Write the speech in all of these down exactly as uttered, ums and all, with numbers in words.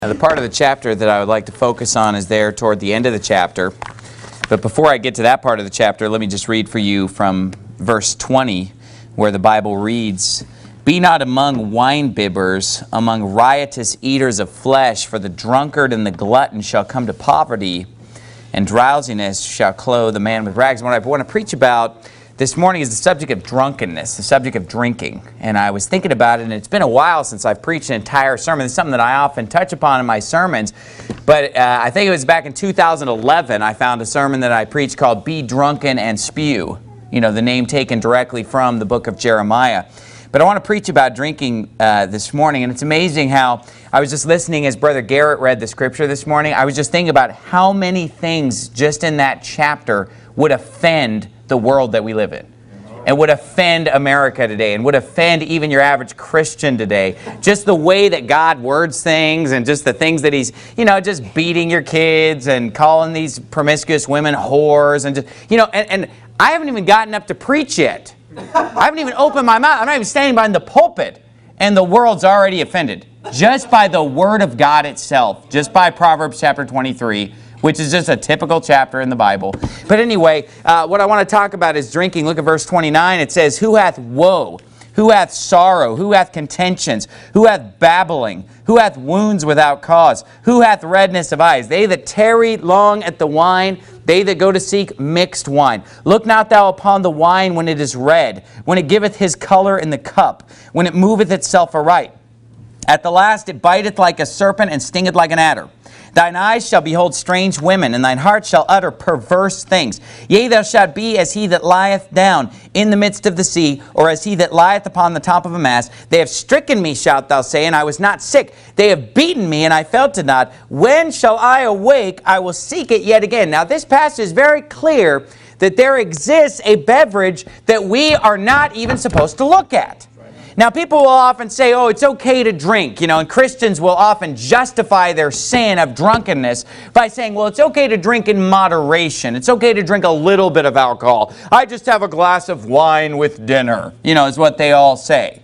Now, the part of the chapter that I would like to focus on is there toward the end of the chapter. But before I get to that part of the chapter, let me just read for you from verse twenty, where the Bible reads, "Be not among wine-bibbers, among riotous eaters of flesh, for the drunkard and the glutton shall come to poverty, and drowsiness shall clothe the man with rags." What I want to preach about this morning is the subject of drunkenness, the subject of drinking. And I was thinking about it, and it's been a while since I've preached an entire sermon. It's something that I often touch upon in my sermons. But uh, I think it was back in two thousand eleven, I found a sermon that I preached called "Be Drunken and Spew." You know, the name taken directly from the book of Jeremiah. But I want to preach about drinking uh, this morning. And it's amazing how I was just listening as Brother Garrett read the scripture this morning. I was just thinking about how many things just in that chapter would offend the world that we live in, and would offend America today, and would offend even your average Christian today. Just the way that God words things, and just the things that He's, you know, just beating your kids and calling these promiscuous women whores, and just, you know, and, and I haven't even gotten up to preach yet. I haven't even opened my mouth. I'm not even standing behind the pulpit, and the world's already offended just by the Word of God itself, just by Proverbs chapter twenty-three. Which is just a typical chapter in the Bible. But anyway, uh, what I want to talk about is drinking. Look at verse twenty-nine. It says, "Who hath woe? Who hath sorrow? Who hath contentions? Who hath babbling? Who hath wounds without cause? Who hath redness of eyes? They that tarry long at the wine, they that go to seek mixed wine. Look not thou upon the wine when it is red, when it giveth his color in the cup, when it moveth itself aright. At the last it biteth like a serpent and stingeth like an adder. Thine eyes shall behold strange women, and thine heart shall utter perverse things. Yea, thou shalt be as he that lieth down in the midst of the sea, or as he that lieth upon the top of a mast. They have stricken me, shalt thou say, and I was not sick. They have beaten me, and I felt it not. When shall I awake? I will seek it yet again." Now, this passage is very clear that there exists a beverage that we are not even supposed to look at. Now, people will often say, oh, it's okay to drink, you know, and Christians will often justify their sin of drunkenness by saying, well, it's okay to drink in moderation. It's okay to drink a little bit of alcohol. I just have a glass of wine with dinner, you know, is what they all say.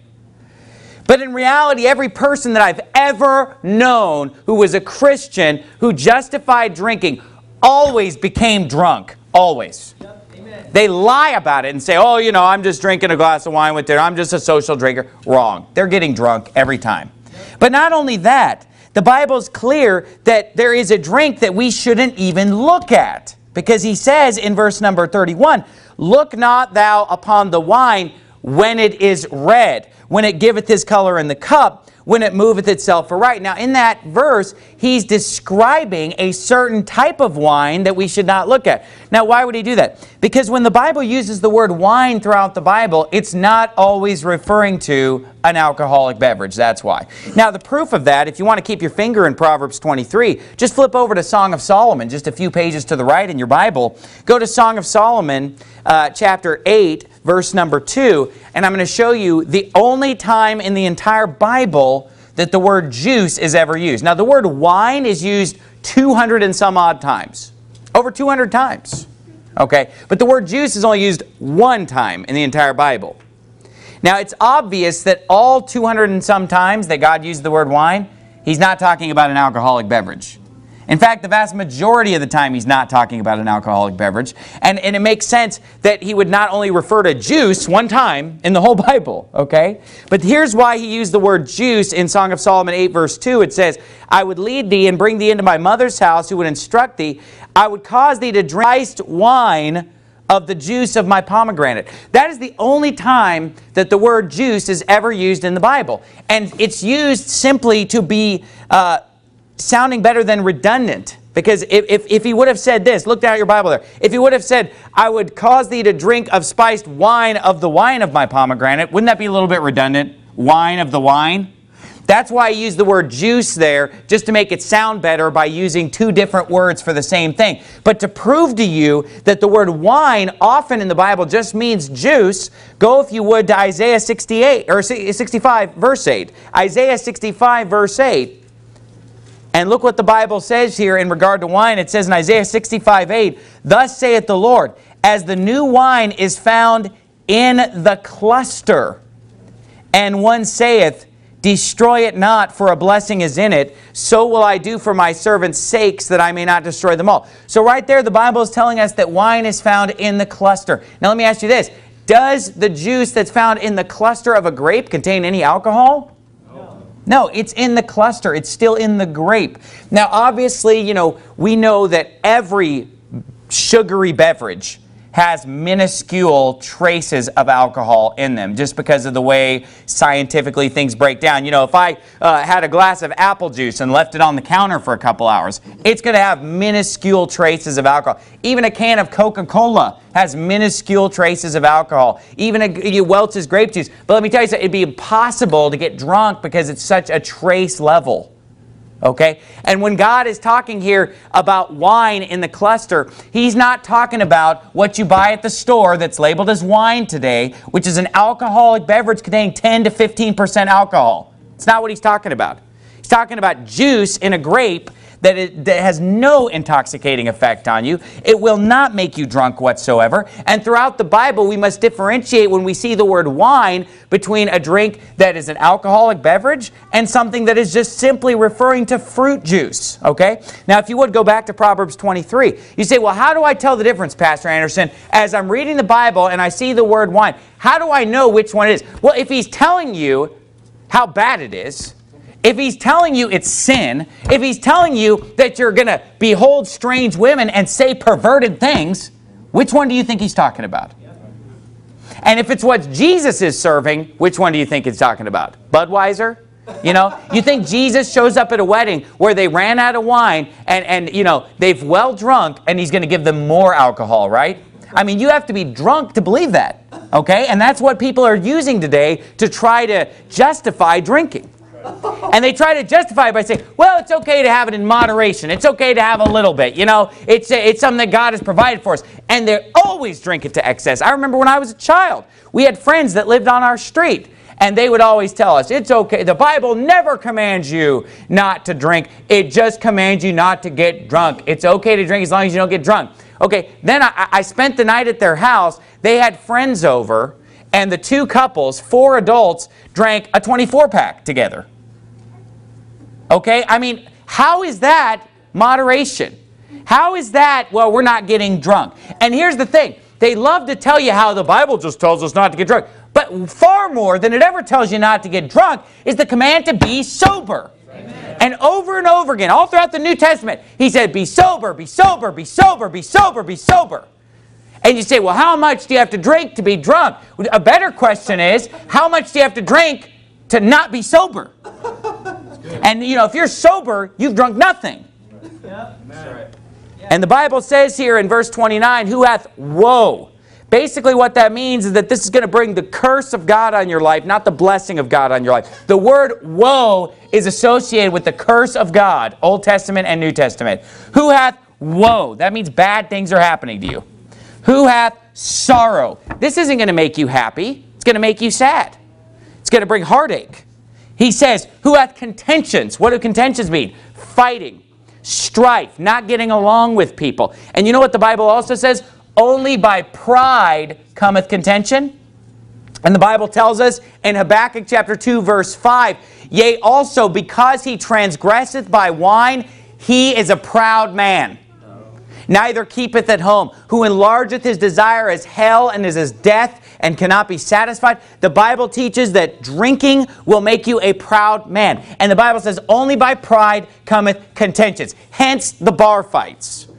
But in reality, every person that I've ever known who was a Christian who justified drinking always became drunk, always. They lie about it and say, oh, you know, I'm just drinking a glass of wine with dinner. I'm just a social drinker. Wrong. They're getting drunk every time. But not only that, the Bible's clear that there is a drink that we shouldn't even look at. Because he says in verse number thirty-one, "Look not thou upon the wine when it is red, when it giveth his color in the cup, when it moveth itself aright." Now, in that verse, he's describing a certain type of wine that we should not look at. Now, why would he do that? Because when the Bible uses the word wine throughout the Bible, it's not always referring to an alcoholic beverage. That's why. Now, the proof of that, if you want to keep your finger in Proverbs twenty-three, just flip over to Song of Solomon, just a few pages to the right in your Bible. Go to Song of Solomon, uh, chapter eight, verse number two, and I'm going to show you the only time in the entire Bible that the word juice is ever used. Now, the word wine is used two hundred and some odd times. Over two hundred times. Okay? But the word juice is only used one time in the entire Bible. Now, it's obvious that all two hundred and some times that God used the word wine, He's not talking about an alcoholic beverage. In fact, the vast majority of the time He's not talking about an alcoholic beverage. And, and it makes sense that He would not only refer to juice one time in the whole Bible, okay? But here's why He used the word juice in Song of Solomon eight, verse two. It says, "I would lead thee and bring thee into my mother's house, who would instruct thee. I would cause thee to drink spiced wine of the juice of my pomegranate." That is the only time that the word juice is ever used in the Bible. And it's used simply to be Uh, sounding better than redundant. Because if, if, if he would have said this, look down at your Bible there. If he would have said, "I would cause thee to drink of spiced wine of the wine of my pomegranate," wouldn't that be a little bit redundant? Wine of the wine? That's why he used the word juice there, just to make it sound better by using two different words for the same thing. But to prove to you that the word wine often in the Bible just means juice, go if you would to Isaiah sixty-eight, or sixty-five, verse eight. Isaiah sixty-five, verse eight. And look what the Bible says here in regard to wine. It says in Isaiah sixty-five, eight, "Thus saith the Lord, as the new wine is found in the cluster, and one saith, Destroy it not, for a blessing is in it. So will I do for my servants' sakes, that I may not destroy them all. So right there, the Bible is telling us that wine is found in the cluster. Now let me ask you this. Does the juice that's found in the cluster of a grape contain any alcohol? No. No, it's in the cluster. It's still in the grape. Now obviously, you know, we know that every sugary beverage has minuscule traces of alcohol in them, just because of the way scientifically things break down. You know, if I uh, had a glass of apple juice and left it on the counter for a couple hours, it's going to have minuscule traces of alcohol. Even a can of Coca-Cola has minuscule traces of alcohol. Even a, Welch's grape juice. But let me tell you something, it'd be impossible to get drunk because it's such a trace level. Okay? And when God is talking here about wine in the cluster, He's not talking about what you buy at the store that's labeled as wine today, which is an alcoholic beverage containing ten to fifteen percent alcohol. It's not what He's talking about. He's talking about juice in a grape that, it, that has no intoxicating effect on you. It will not make you drunk whatsoever. And throughout the Bible, we must differentiate when we see the word wine between a drink that is an alcoholic beverage and something that is just simply referring to fruit juice. Okay? Now, if you would go back to Proverbs twenty-three, you say, well, how do I tell the difference, Pastor Anderson? As I'm reading the Bible and I see the word wine, how do I know which one it is? Well, if he's telling you how bad it is, if he's telling you it's sin, if he's telling you that you're going to behold strange women and say perverted things, which one do you think he's talking about? And if it's what Jesus is serving, which one do you think he's talking about? Budweiser? You know, you think Jesus shows up at a wedding where they ran out of wine and, and you know, they've well drunk and he's going to give them more alcohol, right? I mean, you have to be drunk to believe that, okay? And that's what people are using today to try to justify drinking. And they try to justify it by saying, well, it's okay to have it in moderation. It's okay to have a little bit. You know, it's, it's something that God has provided for us. And they always drink it to excess. I remember when I was a child, we had friends that lived on our street. And they would always tell us, it's okay. The Bible never commands you not to drink. It just commands you not to get drunk. It's okay to drink as long as you don't get drunk. Okay, then I, I spent the night at their house. They had friends over. And the two couples, four adults, drank a twenty-four pack together. Okay? I mean, how is that moderation? How is that, well, we're not getting drunk? And here's the thing. They love to tell you how the Bible just tells us not to get drunk. But far more than it ever tells you not to get drunk is the command to be sober. Amen. And over and over again, all throughout the New Testament, he said, be sober, be sober, be sober, be sober, be sober. And you say, well, how much do you have to drink to be drunk? A better question is, how much do you have to drink to not be sober? And, you know, if you're sober, you've drunk nothing. Yeah. Right. And the Bible says here in verse twenty-nine, who hath woe? Basically what that means is that this is going to bring the curse of God on your life, not the blessing of God on your life. The word woe is associated with the curse of God, Old Testament and New Testament. Who hath woe? That means bad things are happening to you. Who hath sorrow? This isn't going to make you happy. It's going to make you sad. It's going to bring heartache. He says, who hath contentions? What do contentions mean? Fighting, strife, not getting along with people. And you know what the Bible also says? Only by pride cometh contention. And the Bible tells us in Habakkuk chapter two, verse five, yea, also because he transgresseth by wine, he is a proud man. Neither keepeth at home, who enlargeth his desire as hell and is as death, and cannot be satisfied. The Bible teaches that drinking will make you a proud man. And the Bible says, only by pride cometh contentions. Hence the bar fights.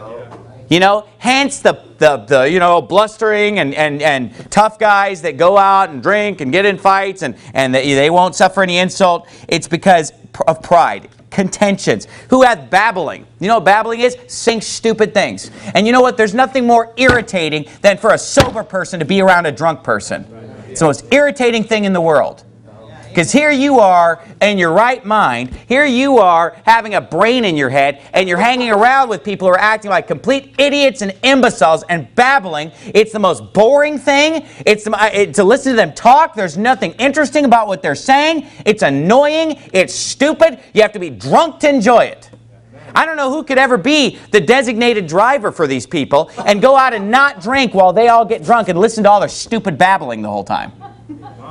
You know, hence the, the, the you know, blustering and, and, and tough guys that go out and drink and get in fights and, and they, they won't suffer any insult. It's because of pride. Contentions. Who hath babbling? You know what babbling is? Sing stupid things. And you know what? There's nothing more irritating than for a sober person to be around a drunk person. It's the most irritating thing in the world. Because here you are in your right mind, here you are having a brain in your head, and you're hanging around with people who are acting like complete idiots and imbeciles and babbling. It's the most boring thing. It's the, it, to listen to them talk. There's nothing interesting about what they're saying. It's annoying. It's stupid. You have to be drunk to enjoy it. I don't know who could ever be the designated driver for these people and go out and not drink while they all get drunk and listen to all their stupid babbling the whole time.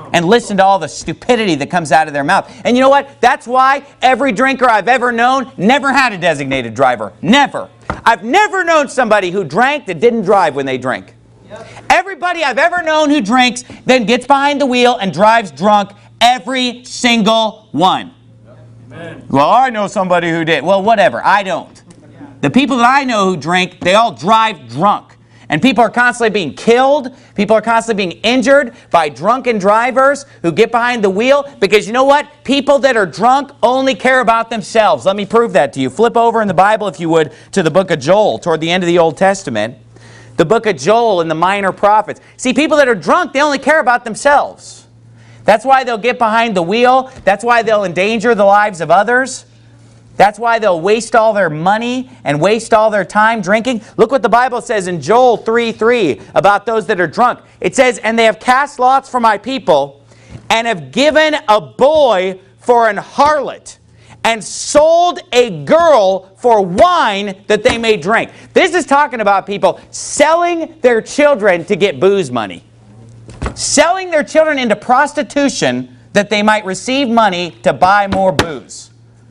and listen to all the stupidity that comes out of their mouth. And you know what? That's why every drinker I've ever known never had a designated driver. Never. I've never known somebody who drank that didn't drive when they drink. Yep. Everybody I've ever known who drinks then gets behind the wheel and drives drunk. Every single one. Amen. Well, I know somebody who did. Well, whatever. I don't. The people that I know who drink, they all drive drunk. And people are constantly being killed. People are constantly being injured by drunken drivers who get behind the wheel. Because you know what? People that are drunk only care about themselves. Let me prove that to you. Flip over in the Bible, if you would, to the book of Joel, toward the end of the Old Testament. The book of Joel and the minor prophets. See, people that are drunk, they only care about themselves. That's why they'll get behind the wheel. That's why they'll endanger the lives of others. That's why they'll waste all their money and waste all their time drinking. Look what the Bible says in Joel three three about those that are drunk. It says, "And they have cast lots for my people, and have given a boy for an harlot, and sold a girl for wine that they may drink." This is talking about people selling their children to get booze money. Selling their children into prostitution that they might receive money to buy more booze.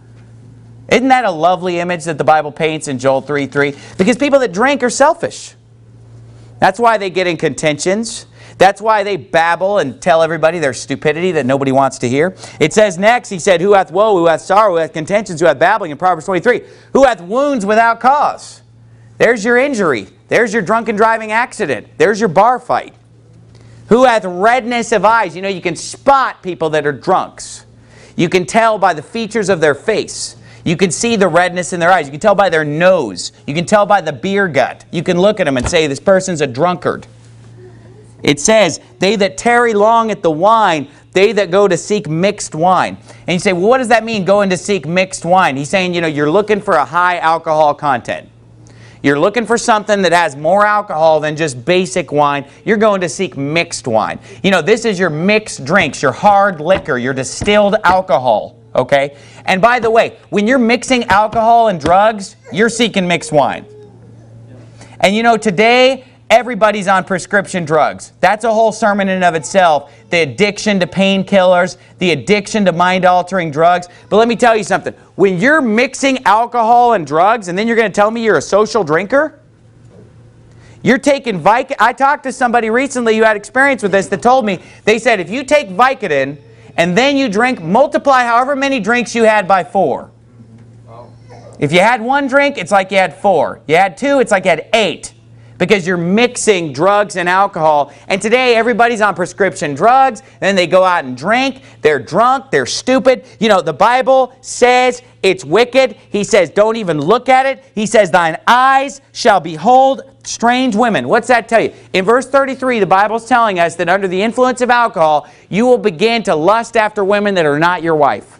Isn't that a lovely image that the Bible paints in Joel three three? Because people that drink are selfish. That's why they get in contentions. That's why they babble and tell everybody their stupidity that nobody wants to hear. It says next, he said, "Who hath woe, who hath sorrow, who hath contentions, who hath babbling," in Proverbs twenty-three. "Who hath wounds without cause?" There's your injury. There's your drunken driving accident. There's your bar fight. "Who hath redness of eyes?" You know, you can spot people that are drunks. You can tell by the features of their face. You can see the redness in their eyes. You can tell by their nose. You can tell by the beer gut. You can look at them and say, this person's a drunkard. It says, "They that tarry long at the wine, they that go to seek mixed wine." And you say, well, what does that mean, going to seek mixed wine? He's saying, you know, you're looking for a high alcohol content. You're looking for something that has more alcohol than just basic wine. You're going to seek mixed wine. You know, this is your mixed drinks, your hard liquor, your distilled alcohol. Okay? And by the way, when you're mixing alcohol and drugs, you're seeking mixed wine. And you know, today, everybody's on prescription drugs. That's a whole sermon in and of itself. The addiction to painkillers, the addiction to mind-altering drugs. But let me tell you something. When you're mixing alcohol and drugs, and then you're going to tell me you're a social drinker? You're taking Vicodin. I talked to somebody recently who had experience with this that told me, they said, if you take Vicodin, and then you drink, multiply however many drinks you had by four. If you had one drink, it's like you had four. You had two, it's like you had eight. Because you're mixing drugs and alcohol. And today, everybody's on prescription drugs. Then they go out and drink. They're drunk. They're stupid. You know, the Bible says it's wicked. He says, don't even look at it. He says, thine eyes shall behold strange women. What's that tell you? In verse thirty-three, the Bible's telling us that under the influence of alcohol, you will begin to lust after women that are not your wife.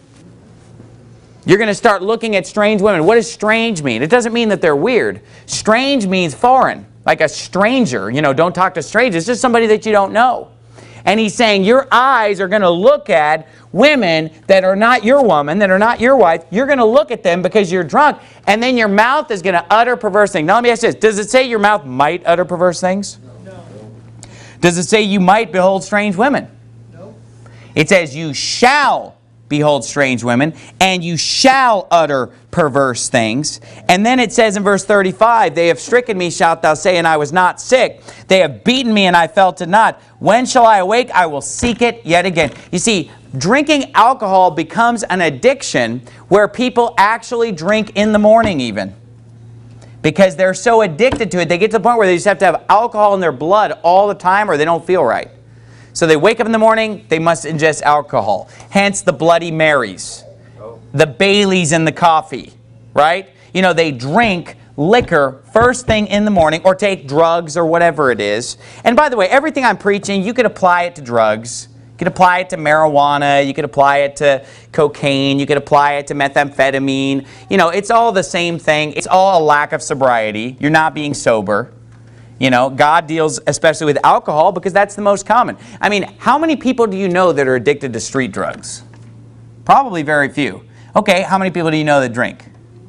You're going to start looking at strange women. What does strange mean? It doesn't mean that they're weird. Strange means foreign. Like a stranger. You know, don't talk to strangers. It's just somebody that you don't know. And he's saying your eyes are going to look at women that are not your woman, that are not your wife. You're going to look at them because you're drunk. And then your mouth is going to utter perverse things. Now let me ask you this. Does it say your mouth might utter perverse things? No. Does it say you might behold strange women? No. It says you shall behold strange women, and you shall utter perverse things. And then it says in verse thirty-five, they have stricken me, shalt thou say, and I was not sick. They have beaten me, and I felt it not. When shall I awake? I will seek it yet again. You see, drinking alcohol becomes an addiction where people actually drink in the morning even. Because they're so addicted to it, they get to the point where they just have to have alcohol in their blood all the time or they don't feel right. So they wake up in the morning, they must ingest alcohol. Hence the Bloody Marys, the Baileys in the coffee, right? You know, they drink liquor first thing in the morning or take drugs or whatever it is. And by the way, everything I'm preaching, you could apply it to drugs. You could apply it to marijuana. You could apply it to cocaine. You could apply it to methamphetamine. You know, it's all the same thing. It's all a lack of sobriety. You're not being sober. You know, God deals especially with alcohol because that's the most common. I mean, how many people do you know that are addicted to street drugs? Probably very few. Okay, how many people do you know that drink?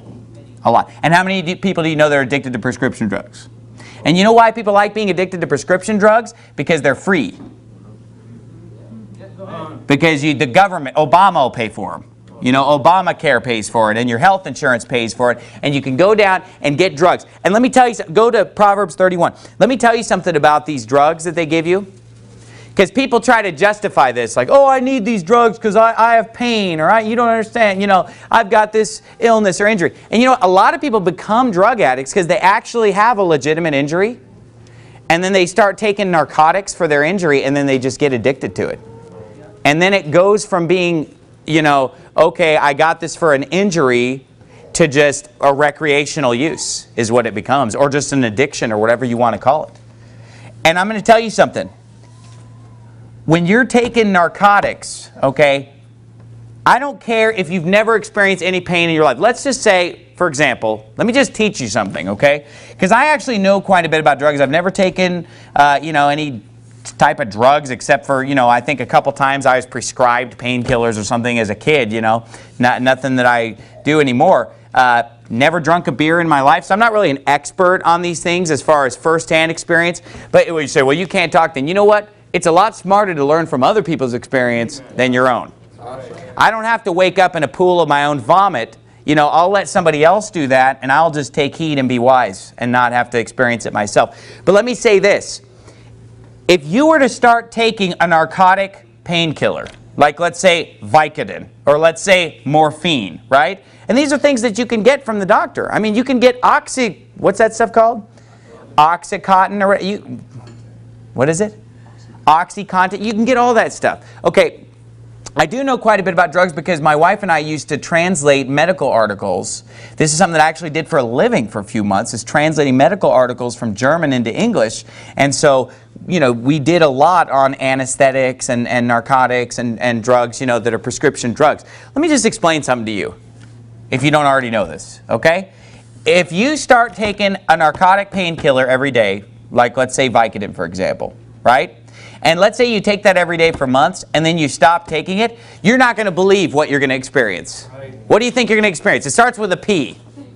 A lot. And how many do, people do you know that are addicted to prescription drugs? And you know why people like being addicted to prescription drugs? Because they're free. Because you, the government, Obama will pay for them. You know, Obamacare pays for it, and your health insurance pays for it, and you can go down and get drugs. And let me tell you, go to Proverbs thirty-one. Let me tell you something about these drugs that they give you. Because people try to justify this, like, oh, I need these drugs because I, I have pain, or I, you don't understand, you know, I've got this illness or injury. And you know, a lot of people become drug addicts because they actually have a legitimate injury, and then they start taking narcotics for their injury, and then they just get addicted to it. And then it goes from being, you know, okay, I got this for an injury to just a recreational use is what it becomes, or just an addiction or whatever you want to call it. And I'm going to tell you something. When you're taking narcotics, okay, I don't care if you've never experienced any pain in your life. Let's just say, for example, let me just teach you something, okay? Because I actually know quite a bit about drugs. I've never taken, uh, you know, any type of drugs except for, you know, I think a couple times I was prescribed painkillers or something as a kid, you know, not nothing that I do anymore. Uh, never drunk a beer in my life, so I'm not really an expert on these things as far as firsthand experience. But when you say, well, you can't talk, then you know what? It's a lot smarter to learn from other people's experience than your own. I don't have to wake up in a pool of my own vomit. You know, I'll let somebody else do that, and I'll just take heed and be wise and not have to experience it myself. But let me say this. If you were to start taking a narcotic painkiller, like let's say Vicodin, or let's say morphine, right? And these are things that you can get from the doctor. I mean, you can get oxy, what's that stuff called? Oxycontin, or you, what is it? OxyContin, you can get all that stuff. Okay, I do know quite a bit about drugs because my wife and I used to translate medical articles. This is something that I actually did for a living for a few months, is translating medical articles from German into English. And so, you know, we did a lot on anesthetics and, and narcotics and, and drugs, you know, that are prescription drugs. Let me just explain something to you, if you don't already know this, okay? If you start taking a narcotic painkiller every day, like let's say Vicodin, for example, right? And let's say you take that every day for months, and then you stop taking it, you're not going to believe what you're going to experience. Right. What do you think you're going to experience? It starts with a P.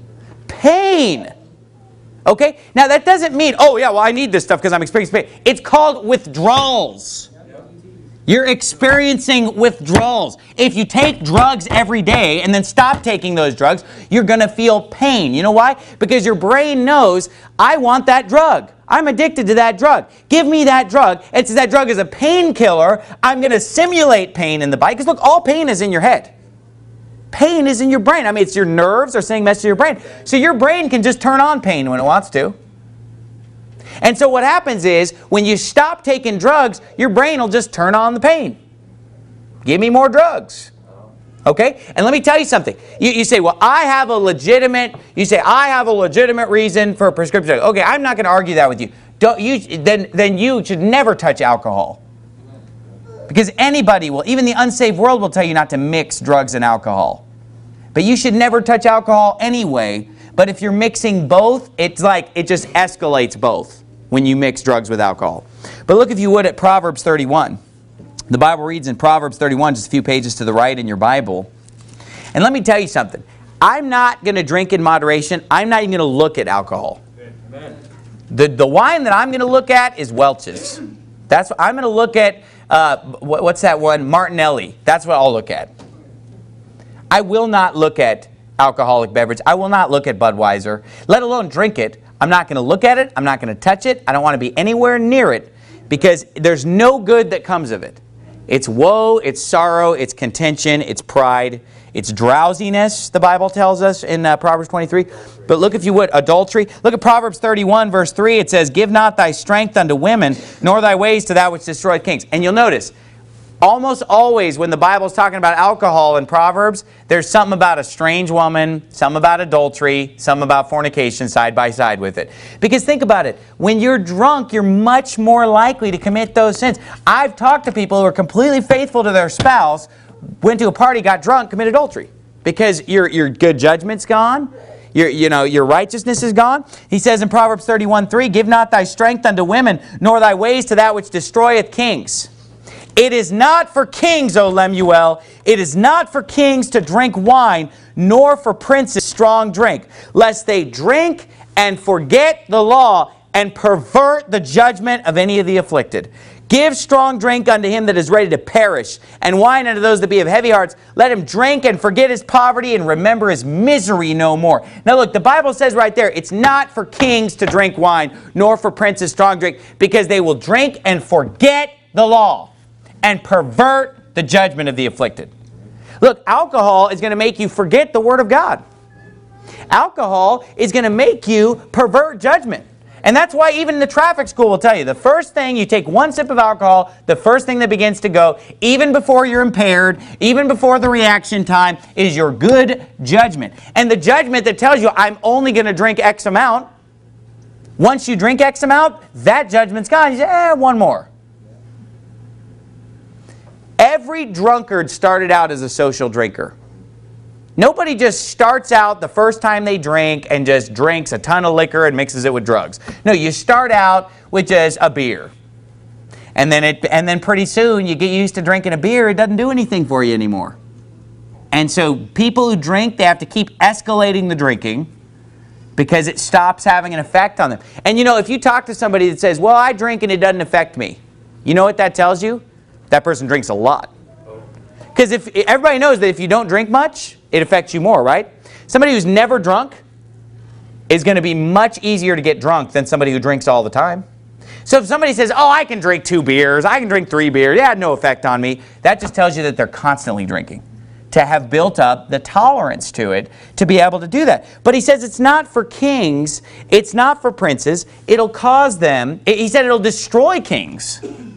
Pain. Okay? Now that doesn't mean, oh yeah, well I need this stuff because I'm experiencing pain. It's called withdrawals. You're experiencing withdrawals. If you take drugs every day and then stop taking those drugs, you're going to feel pain. You know why? Because your brain knows, I want that drug. I'm addicted to that drug. Give me that drug. And since that drug is a painkiller, I'm going to simulate pain in the body. Because look, all pain is in your head. Pain is in your brain. I mean, it's your nerves are sending messages to your brain. So your brain can just turn on pain when it wants to. And so what happens is, when you stop taking drugs, your brain will just turn on the pain. Give me more drugs. Okay? And let me tell you something. You, you say, well, I have a legitimate, you say, I have a legitimate reason for a prescription. Okay, I'm not going to argue that with you. Don't you then, then you should never touch alcohol. Because anybody will, even the unsaved world will tell you not to mix drugs and alcohol. But you should never touch alcohol anyway. But if you're mixing both, it's like it just escalates both when you mix drugs with alcohol. But look, if you would, at Proverbs thirty-one. The Bible reads in Proverbs thirty-one, just a few pages to the right in your Bible. And let me tell you something. I'm not going to drink in moderation. I'm not even going to look at alcohol. Amen. The, the wine that I'm going to look at is Welch's. That's what I'm going to look at. Uh, what, what's that one? Martinelli. That's what I'll look at. I will not look at alcoholic beverage. I will not look at Budweiser, let alone drink it. I'm not going to look at it. I'm not going to touch it. I don't want to be anywhere near it because there's no good that comes of it. It's woe, it's sorrow, it's contention, it's pride, it's drowsiness, the Bible tells us in uh, Proverbs twenty-three. But look, if you would, adultery. Look at Proverbs thirty-one, verse three. It says, give not thy strength unto women, nor thy ways to that which destroyeth kings. And you'll notice, almost always when the Bible's talking about alcohol in Proverbs, there's something about a strange woman, something about adultery, something about fornication side by side with it. Because think about it. When you're drunk, you're much more likely to commit those sins. I've talked to people who are completely faithful to their spouse, went to a party, got drunk, committed adultery. Because your, your good judgment's gone. Your, you know, your righteousness is gone. He says in Proverbs thirty-one three, give not thy strength unto women, nor thy ways to that which destroyeth kings. It is not for kings, O Lemuel, it is not for kings to drink wine, nor for princes strong drink, lest they drink and forget the law and pervert the judgment of any of the afflicted. Give strong drink unto him that is ready to perish, and wine unto those that be of heavy hearts. Let him drink and forget his poverty and remember his misery no more. Now look, the Bible says right there, it's not for kings to drink wine, nor for princes strong drink, because they will drink and forget the law and pervert the judgment of the afflicted. Look, alcohol is going to make you forget the Word of God. Alcohol is going to make you pervert judgment. And that's why even the traffic school will tell you, the first thing, you take one sip of alcohol, the first thing that begins to go, even before you're impaired, even before the reaction time, is your good judgment. And the judgment that tells you, I'm only going to drink X amount, once you drink X amount, that judgment's gone. You say, eh, one more. Every drunkard started out as a social drinker. Nobody just starts out the first time they drink and just drinks a ton of liquor and mixes it with drugs. No, you start out with just a beer. And then, it, and then pretty soon you get used to drinking a beer. It doesn't do anything for you anymore. And so people who drink, they have to keep escalating the drinking because it stops having an effect on them. And you know, if you talk to somebody that says, well, I drink and it doesn't affect me, you know what that tells you? That person drinks a lot. Because if everybody knows that if you don't drink much, it affects you more, right? Somebody who's never drunk is going to be much easier to get drunk than somebody who drinks all the time. So if somebody says, oh, I can drink two beers, I can drink three beers, it had no effect on me, that just tells you that they're constantly drinking, to have built up the tolerance to it, to be able to do that. But he says it's not for kings, it's not for princes, it'll cause them, he said it'll destroy kings.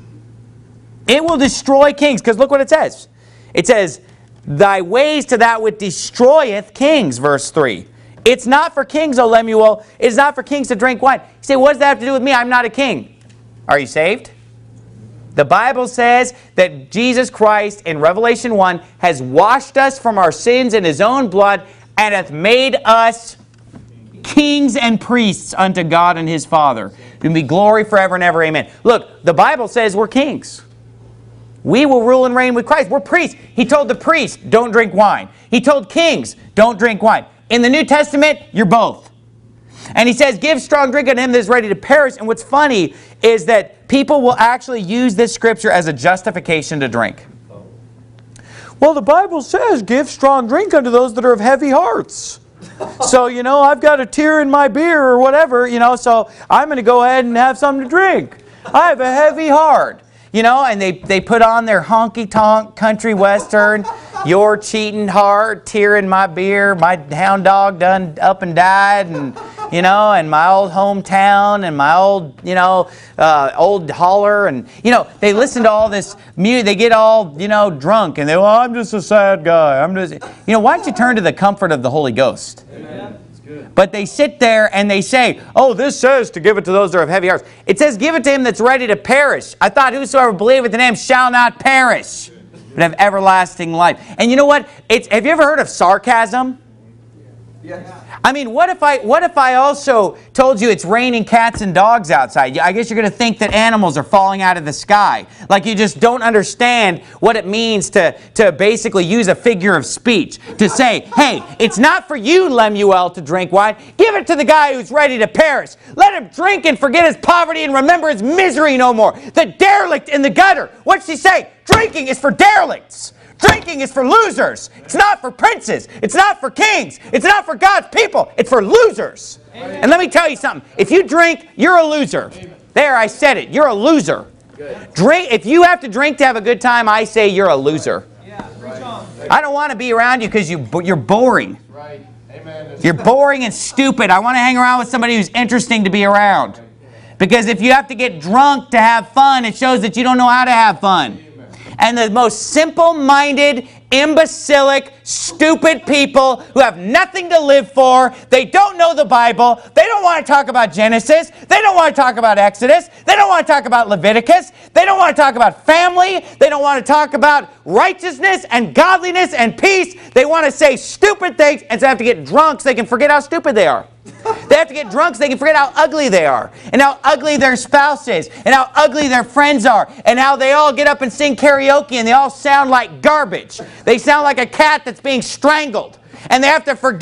It will destroy kings, because look what it says. It says, thy ways to that which destroyeth kings, verse three. It's not for kings, O Lemuel. It's not for kings to drink wine. You say, what does that have to do with me? I'm not a king. Are you saved? The Bible says that Jesus Christ in Revelation one has washed us from our sins in his own blood and hath made us kings and priests unto God and his Father. To be glory forever and ever. Amen. Look, the Bible says we're kings. We will rule and reign with Christ. We're priests. He told the priests, don't drink wine. He told kings, don't drink wine. In the New Testament, you're both. And he says, give strong drink unto him that is ready to perish. And what's funny is that people will actually use this scripture as a justification to drink. Well, the Bible says, give strong drink unto those that are of heavy hearts. So, you know, I've got a tear in my beer or whatever, you know, so I'm going to go ahead and have something to drink. I have a heavy heart. You know, and they, they put on their honky-tonk country western, your cheating heart, tear in my beer, my hound dog done up and died, and, you know, and my old hometown, and my old, you know, uh, old holler, and, you know, they listen to all this music, they get all, you know, drunk, and they, well, I'm just a sad guy, I'm just, you know, why don't you turn to the comfort of the Holy Ghost? Amen. But they sit there and they say, oh, this says to give it to those that are of heavy hearts. It says, give it to him that's ready to perish. I thought whosoever believeth in him shall not perish, but have everlasting life. And you know what? It's, have you ever heard of sarcasm? Yes. I mean, what if I what if I also told you it's raining cats and dogs outside? I guess you're going to think that animals are falling out of the sky. Like you just don't understand what it means to, to basically use a figure of speech. To say, hey, it's not for you, Lemuel, to drink wine. Give it to the guy who's ready to perish. Let him drink and forget his poverty and remember his misery no more. The derelict in the gutter. What's she say? Drinking is for derelicts. Drinking is for losers. It's not for princes. It's not for kings. It's not for God's people. It's for losers. Amen. And let me tell you something. If you drink, you're a loser. Amen. There, I said it. You're a loser. Good. Drink. If you have to drink to have a good time, I say you're a loser. Yeah. Right. I don't want to be around you because you, you're boring. Right. Amen. You're boring and stupid. I want to hang around with somebody who's interesting to be around. Because if you have to get drunk to have fun, it shows that you don't know how to have fun. And the most simple-minded, imbecilic, stupid people who have nothing to live for, they don't know the Bible, they don't want to talk about Genesis, they don't want to talk about Exodus, they don't want to talk about Leviticus, they don't want to talk about family, they don't want to talk about righteousness and godliness and peace. They want to say stupid things and so have to get drunk so they can forget how stupid they are. They have to get drunk so they can forget how ugly they are, and how ugly their spouse is, and how ugly their friends are, and how they all get up and sing karaoke and they all sound like garbage. They sound like a cat that's being strangled. And they have to forget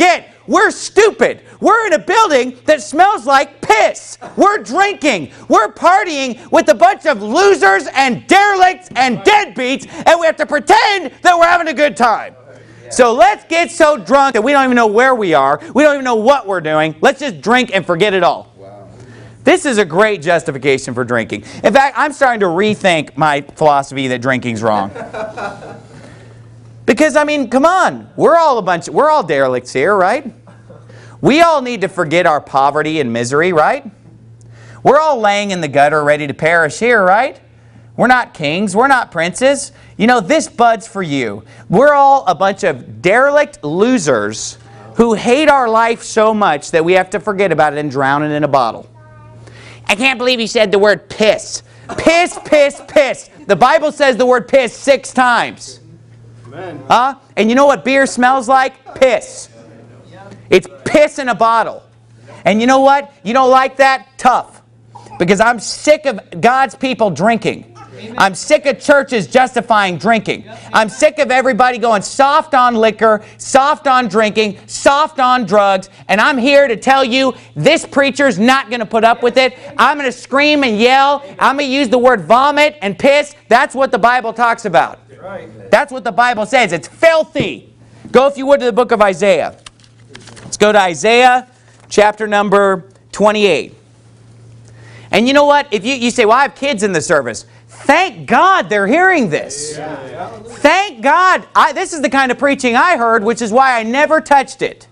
we're stupid. We're in a building that smells like piss. We're drinking. We're partying with a bunch of losers and derelicts and deadbeats, and we have to pretend that we're having a good time. So let's get so drunk that we don't even know where we are. We don't even know what we're doing. Let's just drink and forget it all. This is a great justification for drinking. In fact, I'm starting to rethink my philosophy that drinking's wrong. Because, I mean, come on. We're all a bunch, we're all derelicts here, right? We all need to forget our poverty and misery, right? We're all laying in the gutter ready to perish here, right? We're not kings. We're not princes. You know, this bud's for you. We're all a bunch of derelict losers who hate our life so much that we have to forget about it and drown it in a bottle. I can't believe he said the word piss. Piss, piss, piss. The Bible says the word piss six times. Amen. Huh? And you know what beer smells like? Piss. It's piss in a bottle. And you know what? You don't like that? Tough. Because I'm sick of God's people drinking. I'm sick of churches justifying drinking. I'm sick of everybody going soft on liquor, soft on drinking, soft on drugs. And I'm here to tell you, this preacher's not going to put up with it. I'm going to scream and yell. I'm going to use the word vomit and piss. That's what the Bible talks about. That's what the Bible says. It's filthy. Go, if you would, to the book of Isaiah. Let's go to Isaiah chapter number twenty-eight. And you know what? If you, you say, well, I have kids in the service. Thank God they're hearing this. Thank God. I, this is the kind of preaching I heard, which is why I never touched it.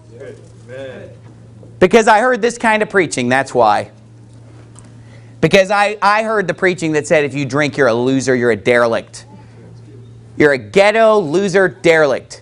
Because I heard this kind of preaching, that's why. Because I, I heard the preaching that said if you drink, you're a loser, you're a derelict. You're a ghetto loser derelict.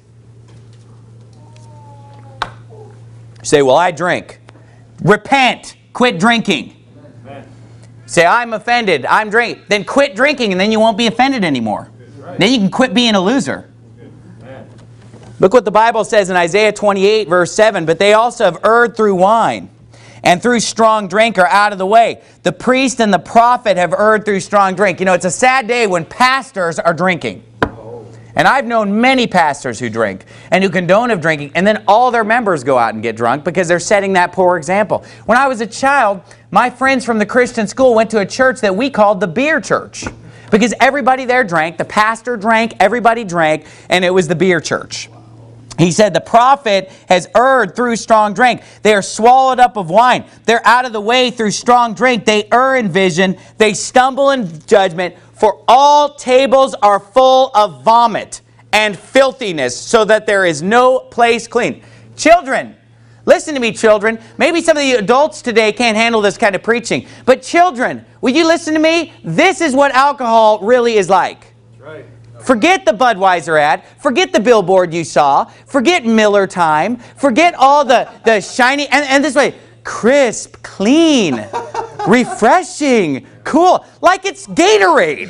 You say, well, I drink. Repent. Quit drinking. Say, I'm offended, I'm drinking. Then quit drinking and then you won't be offended anymore. Then you can quit being a loser. Look what the Bible says in Isaiah twenty-eight, verse seven. But they also have erred through wine, and through strong drink are out of the way. The priest and the prophet have erred through strong drink. You know, it's a sad day when pastors are drinking. And I've known many pastors who drink and who condone of drinking, and then all their members go out and get drunk because they're setting that poor example. When I was a child, my friends from the Christian school went to a church that we called the beer church because everybody there drank, the pastor drank, everybody drank, and it was the beer church. He said the prophet has erred through strong drink. They are swallowed up of wine. They're out of the way through strong drink. They err in vision. They stumble in judgment. For all tables are full of vomit and filthiness, so that there is no place clean. Children, listen to me, children. Maybe some of the adults today can't handle this kind of preaching. But children, will you listen to me? This is what alcohol really is like. That's right. Forget the Budweiser ad. Forget the billboard you saw. Forget Miller Time. Forget all the, the shiny, and, and this way, crisp, clean, refreshing, cool. Like it's Gatorade.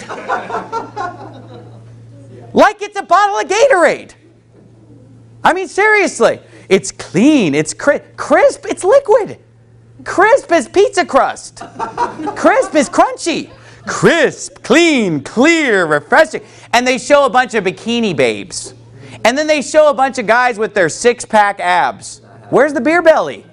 Like it's a bottle of Gatorade. I mean, seriously. It's clean. It's cri- crisp. It's liquid. Crisp as pizza crust. Crisp is crunchy. Crisp, clean, clear, refreshing. And they show a bunch of bikini babes. And then they show a bunch of guys with their six-pack abs. Where's the beer belly?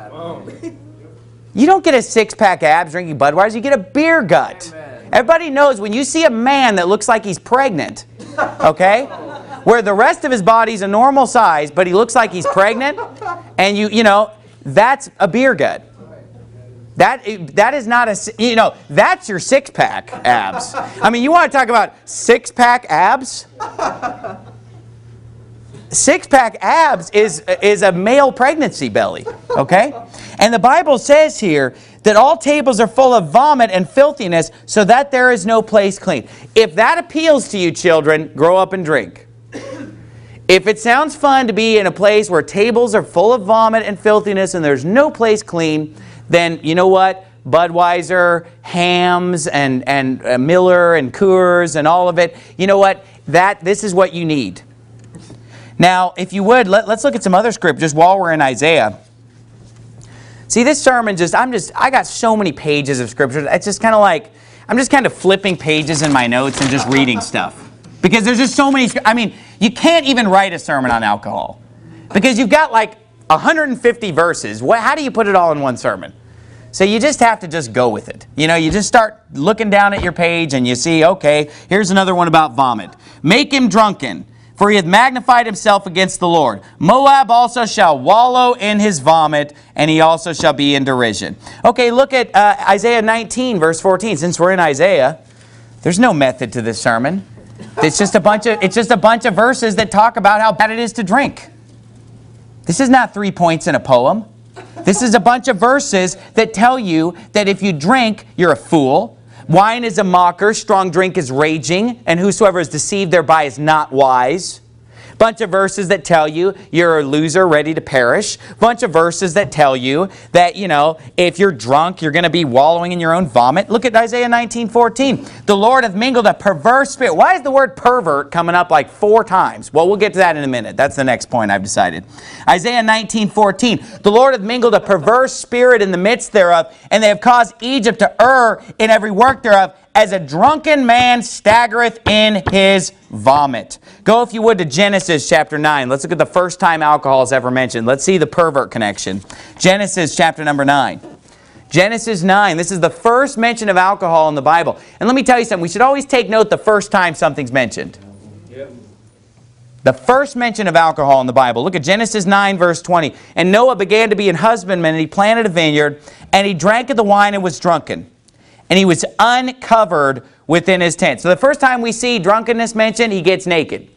You don't get a six-pack abs drinking Budweiser. You get a beer gut. Everybody knows when you see a man that looks like he's pregnant, okay, where the rest of his body's a normal size, but he looks like he's pregnant, and you, you know, that's a beer gut. That, that is not a, you know, that's your six-pack abs. I mean, you want to talk about six-pack abs? Six-pack abs is, is a male pregnancy belly, okay? And the Bible says here that all tables are full of vomit and filthiness, so that there is no place clean. If that appeals to you, children, grow up and drink. If it sounds fun to be in a place where tables are full of vomit and filthiness and there's no place clean, then you know what? Budweiser, Hams, and, and uh, Miller, and Coors, and all of it, you know what? That, this is what you need. Now, if you would, let, let's look at some other scriptures while we're in Isaiah. See, this sermon just, I'm just, I got so many pages of scripture. It's just kind of like, I'm just kind of flipping pages in my notes and just reading stuff. Because there's just so many, I mean, you can't even write a sermon on alcohol. Because you've got like one hundred fifty verses. What, how do you put it all in one sermon? So you just have to just go with it. You know, you just start looking down at your page and you see, okay, here's another one about vomit. Make him drunken, for he hath magnified himself against the Lord. Moab also shall wallow in his vomit, and he also shall be in derision. Okay, look at uh, Isaiah nineteen, verse fourteen. Since we're in Isaiah, there's no method to this sermon. It's just a bunch of, it's just a bunch of verses that talk about how bad it is to drink. This is not three points in a poem. This is a bunch of verses that tell you that if you drink, you're a fool. Wine is a mocker, strong drink is raging, and whosoever is deceived thereby is not wise. Bunch of verses that tell you you're a loser ready to perish. Bunch of verses that tell you that, you know, if you're drunk, you're going to be wallowing in your own vomit. Look at Isaiah nineteen fourteen. The Lord hath mingled a perverse spirit. Why is the word pervert coming up like four times? Well, we'll get to that in a minute. That's the next point I've decided. Isaiah nineteen fourteen. The Lord hath mingled a perverse spirit in the midst thereof, and they have caused Egypt to err in every work thereof, as a drunken man staggereth in his vomit. Go, if you would, to Genesis chapter nine. Let's look at the first time alcohol is ever mentioned. Let's see the pervert connection. Genesis chapter number nine. Genesis nine. This is the first mention of alcohol in the Bible. And let me tell you something. We should always take note the first time something's mentioned. Yep. The first mention of alcohol in the Bible. Look at Genesis nine, verse twenty. And Noah began to be an husbandman, and he planted a vineyard, and he drank of the wine and was drunken. And he was uncovered within his tent. So the first time we see drunkenness mentioned, he gets naked.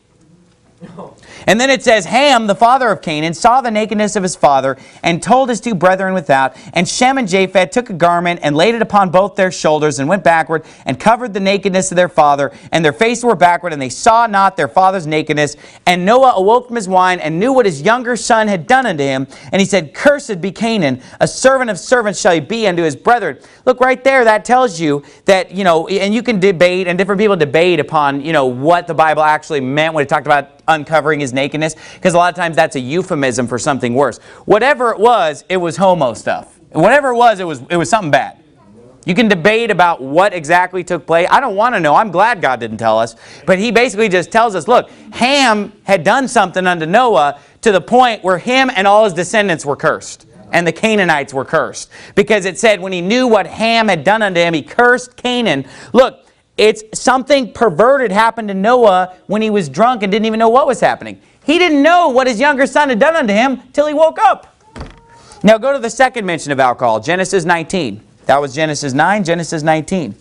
And then it says, Ham, the father of Canaan, saw the nakedness of his father, and told his two brethren without. And Shem and Japheth took a garment, and laid it upon both their shoulders, and went backward, and covered the nakedness of their father. And their faces were backward, and they saw not their father's nakedness. And Noah awoke from his wine, and knew what his younger son had done unto him. And he said, Cursed be Canaan, a servant of servants shall he be unto his brethren. Look, right there, that tells you that, you know, and you can debate, and different people debate upon, you know, what the Bible actually meant when it talked about uncovering his nakedness, because a lot of times that's a euphemism for something worse. Whatever it was, it was homo stuff. Whatever it was, it was it was something bad. You can debate about what exactly took place. I don't want to know. I'm glad God didn't tell us. But he basically just tells us, look, Ham had done something unto Noah to the point where him and all his descendants were cursed. And the Canaanites were cursed. Because it said when he knew what Ham had done unto him, he cursed Canaan. Look, it's something perverted happened to Noah when he was drunk and didn't even know what was happening. He didn't know what his younger son had done unto him till he woke up. Now go to the second mention of alcohol, Genesis nineteen. That was Genesis nine, Genesis nineteen.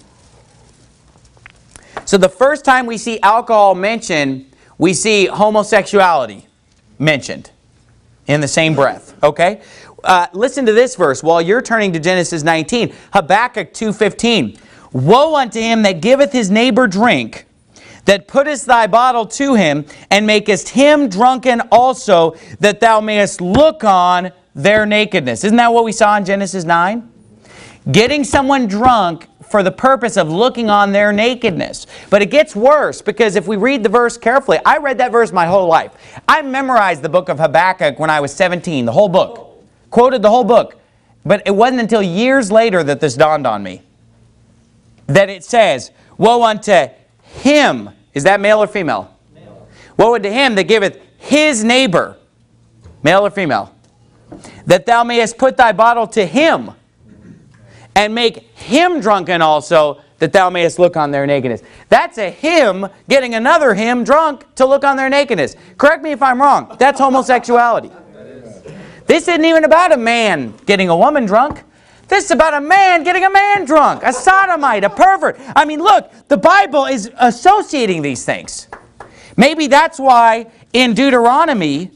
So the first time we see alcohol mentioned, we see homosexuality mentioned in the same breath. Okay? Uh, listen to this verse while you're turning to Genesis nineteen. Habakkuk two fifteen. Woe unto him that giveth his neighbor drink, that puttest thy bottle to him, and makest him drunken also, that thou mayest look on their nakedness. Isn't that what we saw in Genesis nine? Getting someone drunk for the purpose of looking on their nakedness. But it gets worse, because if we read the verse carefully, I read that verse my whole life. I memorized the book of Habakkuk when I was seventeen, the whole book. Quoted the whole book. But it wasn't until years later that this dawned on me. That it says, woe unto him. Is that male or female? Male. Woe unto him that giveth his neighbor, male or female, that thou mayest put thy bottle to him, and make him drunken also, that thou mayest look on their nakedness. That's a him getting another him drunk to look on their nakedness. Correct me if I'm wrong. That's homosexuality. This isn't even about a man getting a woman drunk. This is about a man getting a man drunk, a sodomite, a pervert. I mean, look, the Bible is associating these things. Maybe that's why in Deuteronomy,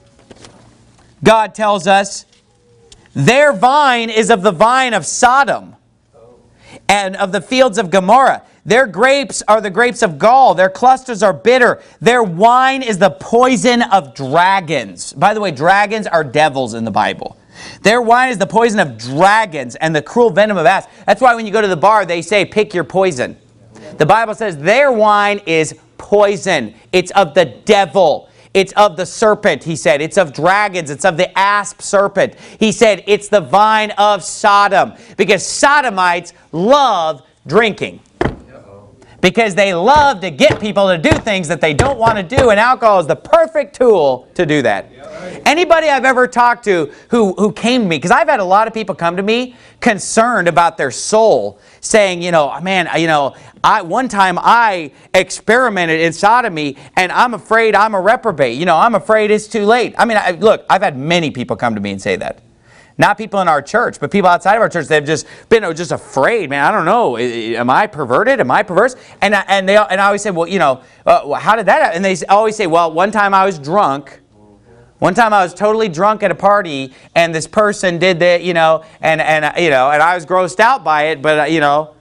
God tells us, their vine is of the vine of Sodom and of the fields of Gomorrah. Their grapes are the grapes of gall. Their clusters are bitter. Their wine is the poison of dragons. By the way, dragons are devils in the Bible. Their wine is the poison of dragons and the cruel venom of asps. That's why when you go to the bar, they say, pick your poison. The Bible says their wine is poison. It's of the devil. It's of the serpent, he said. It's of dragons. It's of the asp serpent. He said it's the vine of Sodom. Because sodomites love drinking. because they love to get people to do things that they don't want to do, and alcohol is the perfect tool to do that. Anybody I've ever talked to who, who came to me, because I've had a lot of people come to me concerned about their soul, saying, you know, man, you know, I one time I experimented in sodomy, and I'm afraid I'm a reprobate. You know, I'm afraid it's too late. I mean, I, look, I've had many people come to me and say that. Not people in our church, but people outside of our church. They've just been just afraid, man. I don't know. Am I perverted? Am I perverse? And I, and they and I always say, well, you know, uh, how did that happen? And they always say, well, one time I was drunk. One time I was totally drunk at a party, and this person did that, you know, and and you know, and I was grossed out by it, but uh, you know.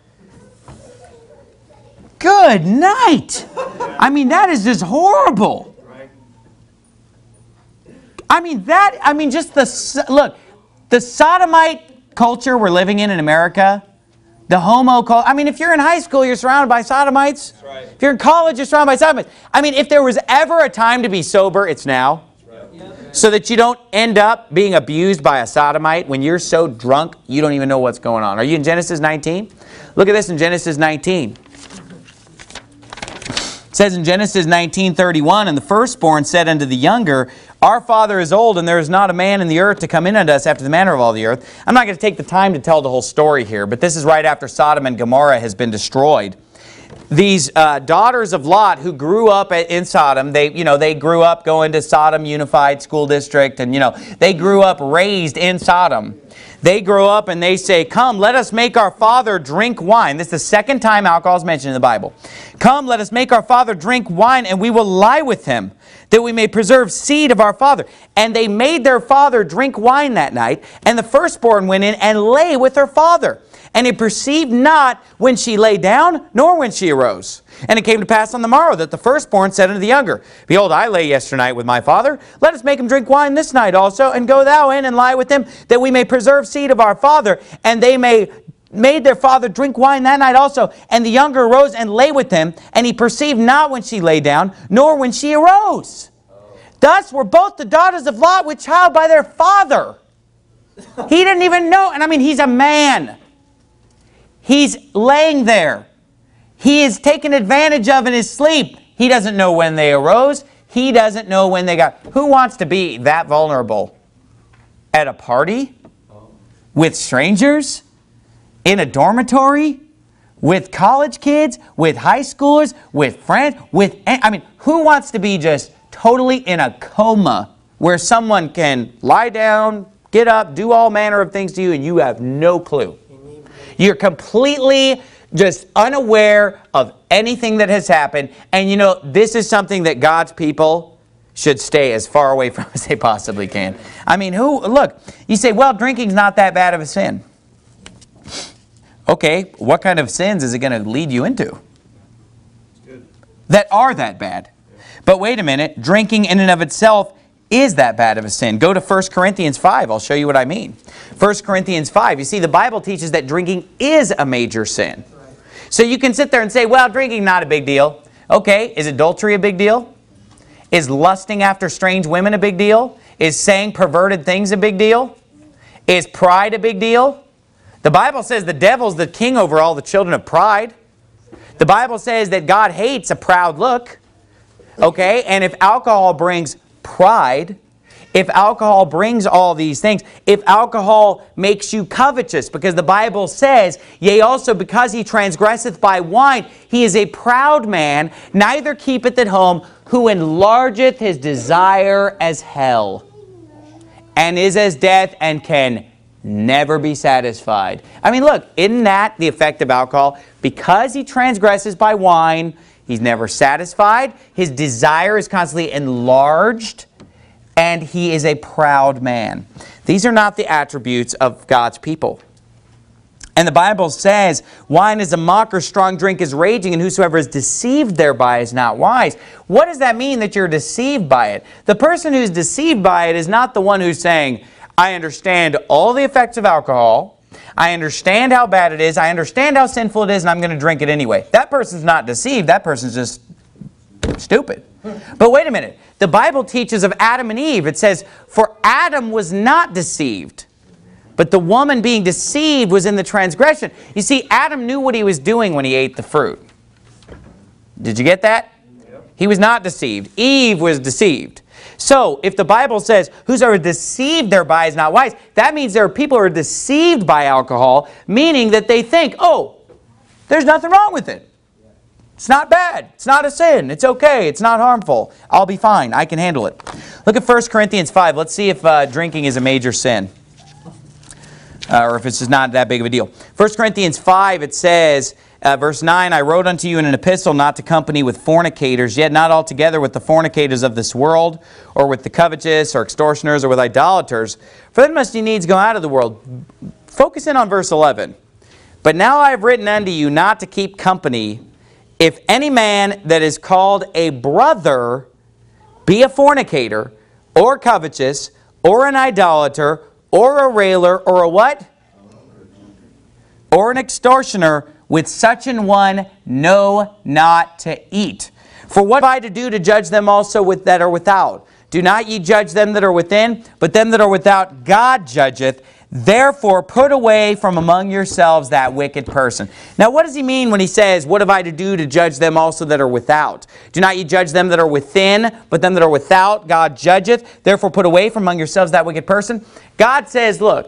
Good night. I mean, that is just horrible. I mean that. I mean, just the look. The sodomite culture we're living in in America, the homo culture. I mean, if you're in high school, you're surrounded by sodomites. That's right. If you're in college, you're surrounded by sodomites. I mean, if there was ever a time to be sober, it's now. That's right. Yeah. So that you don't end up being abused by a sodomite when you're so drunk, you don't even know what's going on. Are you in Genesis nineteen? Look at this in Genesis nineteen. It says in Genesis nineteen thirty-one, and the firstborn said unto the younger, our father is old, and there is not a man in the earth to come in unto us after the manner of all the earth. I'm not going to take the time to tell the whole story here, but this is right after Sodom and Gomorrah has been destroyed. These uh, daughters of Lot who grew up at, in Sodom, they, you know, they grew up going to Sodom Unified School District, and you know, they grew up raised in Sodom. They grow up and they say, come, let us make our father drink wine. This is the second time alcohol is mentioned in the Bible. Come, let us make our father drink wine, and we will lie with him, that we may preserve seed of our father. And they made their father drink wine that night, and the firstborn went in and lay with her father. And he perceived not when she lay down, nor when she arose. And it came to pass on the morrow that the firstborn said unto the younger, behold, I lay yesternight with my father. Let us make him drink wine this night also, and go thou in and lie with him, that we may preserve seed of our father. And they may made their father drink wine that night also. And the younger arose and lay with him, and he perceived not when she lay down, nor when she arose. Thus were both the daughters of Lot with child by their father. He didn't even know. And I mean, he's a man. He's laying there. He is taken advantage of in his sleep. He doesn't know when they arose. He doesn't know when they got... Who wants to be that vulnerable? At a party? With strangers? In a dormitory? With college kids? With high schoolers? With friends? With... I mean, who wants to be just totally in a coma where someone can lie down, get up, do all manner of things to you, and you have no clue? You're completely just unaware of anything that has happened. And you know, this is something that God's people should stay as far away from as they possibly can. I mean, who, look, you say, well, drinking's not that bad of a sin. Okay, what kind of sins is it going to lead you into? Good. That are that bad. But wait a minute, drinking in and of itself is that bad of a sin. Go to First Corinthians five. I'll show you what I mean. First Corinthians five. You see, the Bible teaches that drinking is a major sin. So you can sit there and say, well, drinking not a big deal. Okay, is adultery a big deal? Is lusting after strange women a big deal? Is saying perverted things a big deal? Is pride a big deal? The Bible says the devil's the king over all the children of pride. The Bible says that God hates a proud look. Okay, and if alcohol brings pride, if alcohol brings all these things, if alcohol makes you covetous, because the Bible says, yea, also because he transgresseth by wine, he is a proud man, neither keepeth at home, who enlargeth his desire as hell, and is as death, and can never be satisfied. I mean, look, isn't that the effect of alcohol? Because he transgresses by wine, he's never satisfied. His desire is constantly enlarged. And he is a proud man. These are not the attributes of God's people. And the Bible says, wine is a mocker, strong drink is raging, and whosoever is deceived thereby is not wise. What does that mean that you're deceived by it? The person who's deceived by it is not the one who's saying, I understand all the effects of alcohol. I understand how bad it is. I understand how sinful it is, and I'm going to drink it anyway. That person's not deceived. That person's just stupid. But wait a minute. The Bible teaches of Adam and Eve. It says, for Adam was not deceived, but the woman being deceived was in the transgression. You see, Adam knew what he was doing when he ate the fruit. Did you get that? Yep. He was not deceived. Eve was deceived. So, if the Bible says, whosoever deceived thereby is not wise, that means there are people who are deceived by alcohol, meaning that they think, oh, there's nothing wrong with it. It's not bad. It's not a sin. It's okay. It's not harmful. I'll be fine. I can handle it. Look at First Corinthians five. Let's see if uh, drinking is a major sin. Uh, or if it's just not that big of a deal. First Corinthians five, it says, uh, verse nine, I wrote unto you in an epistle not to company with fornicators, yet not altogether with the fornicators of this world, or with the covetous, or extortioners, or with idolaters. For then must ye needs go out of the world. Focus in on verse eleven. But now I have written unto you not to keep company, if any man that is called a brother be a fornicator, or covetous, or an idolater, or a railer, or a what? Or an extortioner, with such an one know not to eat. For what have I to do to judge them also with that are without? Do not ye judge them that are within, but them that are without God judgeth. Therefore put away from among yourselves that wicked person. Now what does he mean when he says, what have I to do to judge them also that are without? Do not ye judge them that are within, but them that are without God judgeth. Therefore put away from among yourselves that wicked person. God says, look,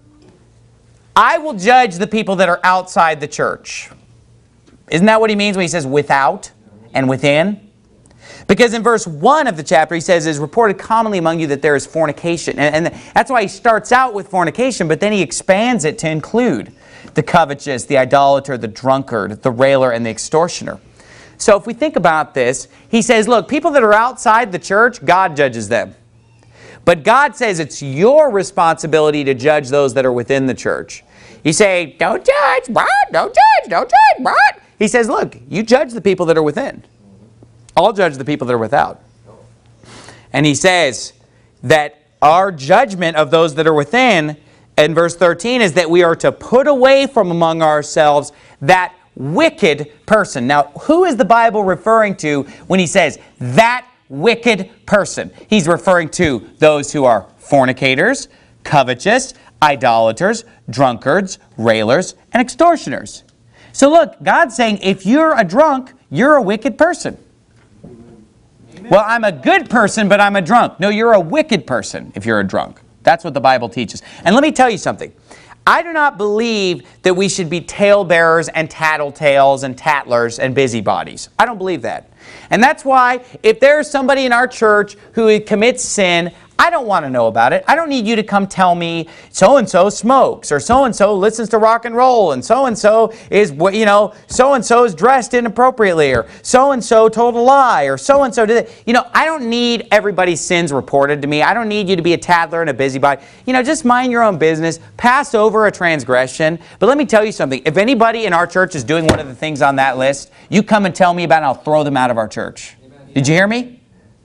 I will judge the people that are outside the church. Isn't that what he means when he says without and within? Because in verse one of the chapter, he says, it is reported commonly among you that there is fornication. And, and that's why he starts out with fornication, but then he expands it to include the covetous, the idolater, the drunkard, the railer, and the extortioner. So if we think about this, he says, look, people that are outside the church, God judges them. But God says it's your responsibility to judge those that are within the church. You say, don't judge, what? Don't judge, don't judge, what? He says, look, you judge the people that are within. I'll judge the people that are without. And he says that our judgment of those that are within, in verse thirteen, is that we are to put away from among ourselves that wicked person. Now, who is the Bible referring to when he says that wicked person? He's referring to those who are fornicators, covetous, idolaters, drunkards, railers, and extortioners. So look, God's saying if you're a drunk, you're a wicked person. Well, I'm a good person, but I'm a drunk. No, you're a wicked person if you're a drunk. That's what the Bible teaches. And let me tell you something. I do not believe that we should be talebearers and tattletales and tattlers and busybodies. I don't believe that. And that's why if there's somebody in our church who commits sin, I don't want to know about it. I don't need you to come tell me so-and-so smokes, or so-and-so listens to rock and roll, and so-and-so is, you know, so-and-so is dressed inappropriately, or so-and-so told a lie, or so-and-so did it. You know, I don't need everybody's sins reported to me. I don't need you to be a tattler and a busybody. You know, just mind your own business. Pass over a transgression. But let me tell you something. If anybody in our church is doing one of the things on that list, you come and tell me about it, and I'll throw them out of our church. Did you hear me?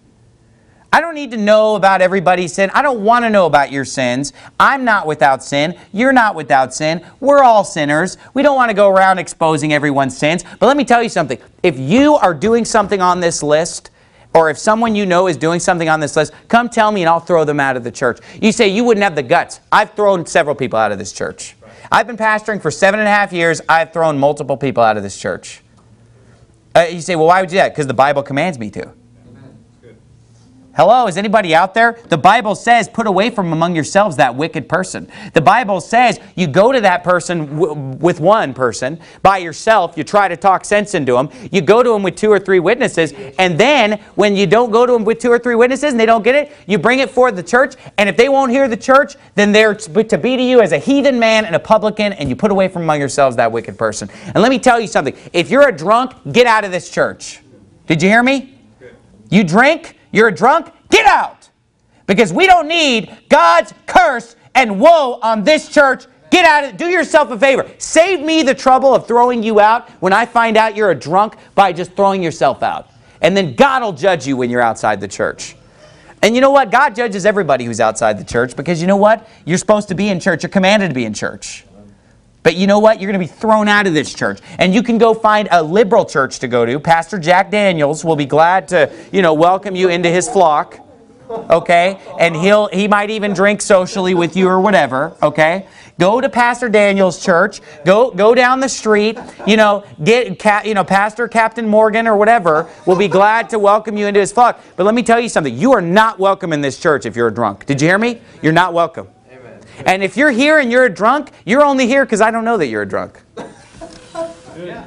I don't need to know about everybody's sin. I don't want to know about your sins. I'm not without sin. You're not without sin. We're all sinners. We don't want to go around exposing everyone's sins. But let me tell you something. If you are doing something on this list, or if someone you know is doing something on this list, come tell me and I'll throw them out of the church. You say you wouldn't have the guts. I've thrown several people out of this church. I've been pastoring for seven and a half years. I've thrown multiple people out of this church. Uh, you say, well, why would you do that? Because the Bible commands me to. Hello, is anybody out there? The Bible says, put away from among yourselves that wicked person. The Bible says you go to that person w with one person by yourself. You try to talk sense into them. You go to them with two or three witnesses. And then when you don't go to them with two or three witnesses and they don't get it, you bring it forth the church. And if they won't hear the church, then they're to be to you as a heathen man and a publican, and you put away from among yourselves that wicked person. And let me tell you something. If you're a drunk, get out of this church. Did you hear me? You drink? You're a drunk? Get out! Because we don't need God's curse and woe on this church. Get out of it. Do yourself a favor. Save me the trouble of throwing you out when I find out you're a drunk by just throwing yourself out. And then God will judge you when you're outside the church. And you know what? God judges everybody who's outside the church, because you know what? You're supposed to be in church. You're commanded to be in church. But you know what? You're going to be thrown out of this church. And you can go find a liberal church to go to. Pastor Jack Daniels will be glad to, you know, welcome you into his flock. okay? And he'll he might even drink socially with you or whatever, okay? Go to Pastor Daniel's church. Go go down the street. You know, get you know Pastor Captain Morgan or whatever will be glad to welcome you into his flock. But let me tell you something. You are not welcome in this church if you're a drunk. Did you hear me? You're not welcome. Amen. And if you're here and you're a drunk, you're only here because I don't know that you're a drunk. Yeah.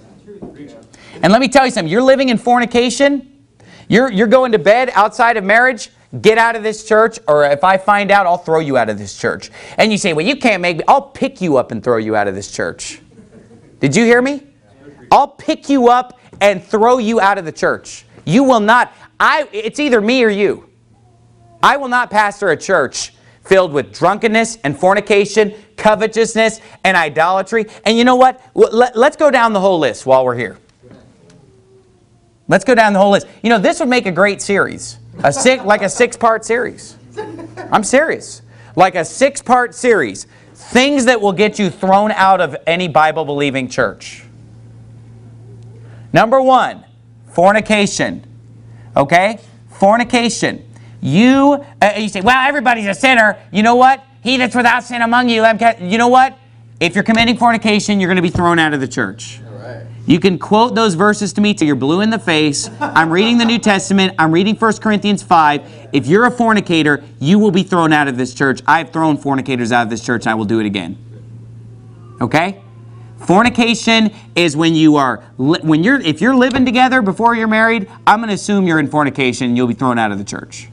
And let me tell you something. You're living in fornication. You're you're going to bed outside of marriage. Get out of this church, or if I find out, I'll throw you out of this church. And you say, well, you can't make me. I'll pick you up and throw you out of this church. Did you hear me? I'll pick you up and throw you out of the church. You will not. I. It's either me or you. I will not pastor a church filled with drunkenness and fornication, covetousness and idolatry. And you know what? Let's go down the whole list while we're here. Let's go down the whole list. You know, this would make a great series. A six, like a six-part series. I'm serious. Like a six-part series. Things that will get you thrown out of any Bible-believing church. Number one, fornication. Okay? Fornication. You, uh, you say, well, everybody's a sinner. You know what? He that's without sin among you. You know what? If you're committing fornication, you're going to be thrown out of the church. You can quote those verses to me till you're blue in the face. I'm reading the New Testament. I'm reading First Corinthians five. If you're a fornicator, you will be thrown out of this church. I've thrown fornicators out of this church, and I will do it again. Okay? Fornication is when you are, when you're, if you're living together before you're married, I'm going to assume you're in fornication and you'll be thrown out of the church.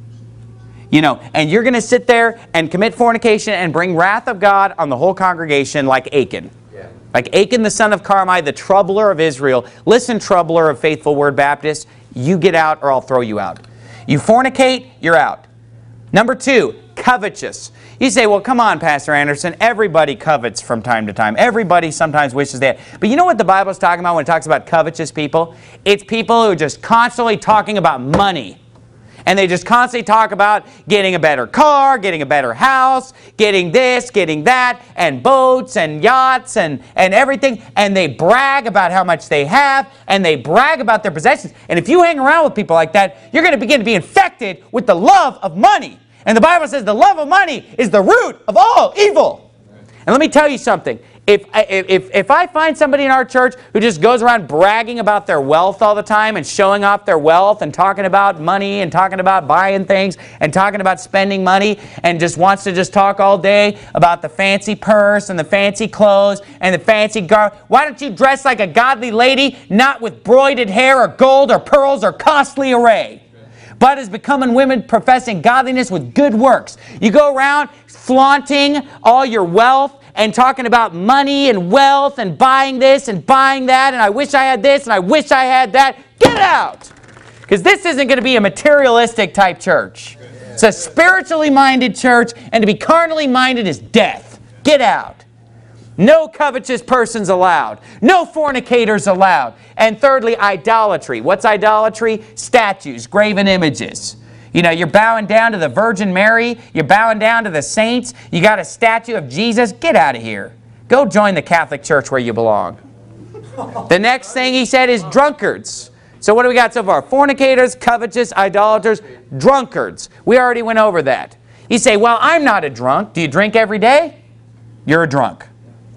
You know, and you're going to sit there and commit fornication and bring wrath of God on the whole congregation like Achan. Like Achan, the son of Carmi, the troubler of Israel. Listen, troubler of Faithful Word Baptist, you get out or I'll throw you out. You fornicate, you're out. Number two, covetous. You say, well, come on, Pastor Anderson. Everybody covets from time to time. Everybody sometimes wishes they had. But you know what the Bible is talking about when it talks about covetous people? It's people who are just constantly talking about money. And they just constantly talk about getting a better car, getting a better house, getting this, getting that, and boats and yachts and, and everything. And they brag about how much they have, and they brag about their possessions. And if you hang around with people like that, you're going to begin to be infected with the love of money. And the Bible says the love of money is the root of all evil. And let me tell you something. If, if, if I find somebody in our church who just goes around bragging about their wealth all the time and showing off their wealth and talking about money and talking about buying things and talking about spending money and just wants to just talk all day about the fancy purse and the fancy clothes and the fancy garb, why don't you dress like a godly lady, not with broided hair or gold or pearls or costly array, but as becoming women professing godliness with good works. You go around flaunting all your wealth and talking about money and wealth and buying this and buying that, and I wish I had this and I wish I had that. Get out! Because this isn't going to be a materialistic type church. It's a spiritually minded church, and to be carnally minded is death. Get out. No covetous persons allowed. No fornicators allowed. And thirdly, idolatry. What's idolatry? Statues, graven images. You know, you're bowing down to the Virgin Mary. You're bowing down to the saints. You got a statue of Jesus. Get out of here. Go join the Catholic Church where you belong. The next thing he said is drunkards. So what do we got so far? Fornicators, covetous, idolaters, drunkards. We already went over that. You say, well, I'm not a drunk. Do you drink every day? You're a drunk.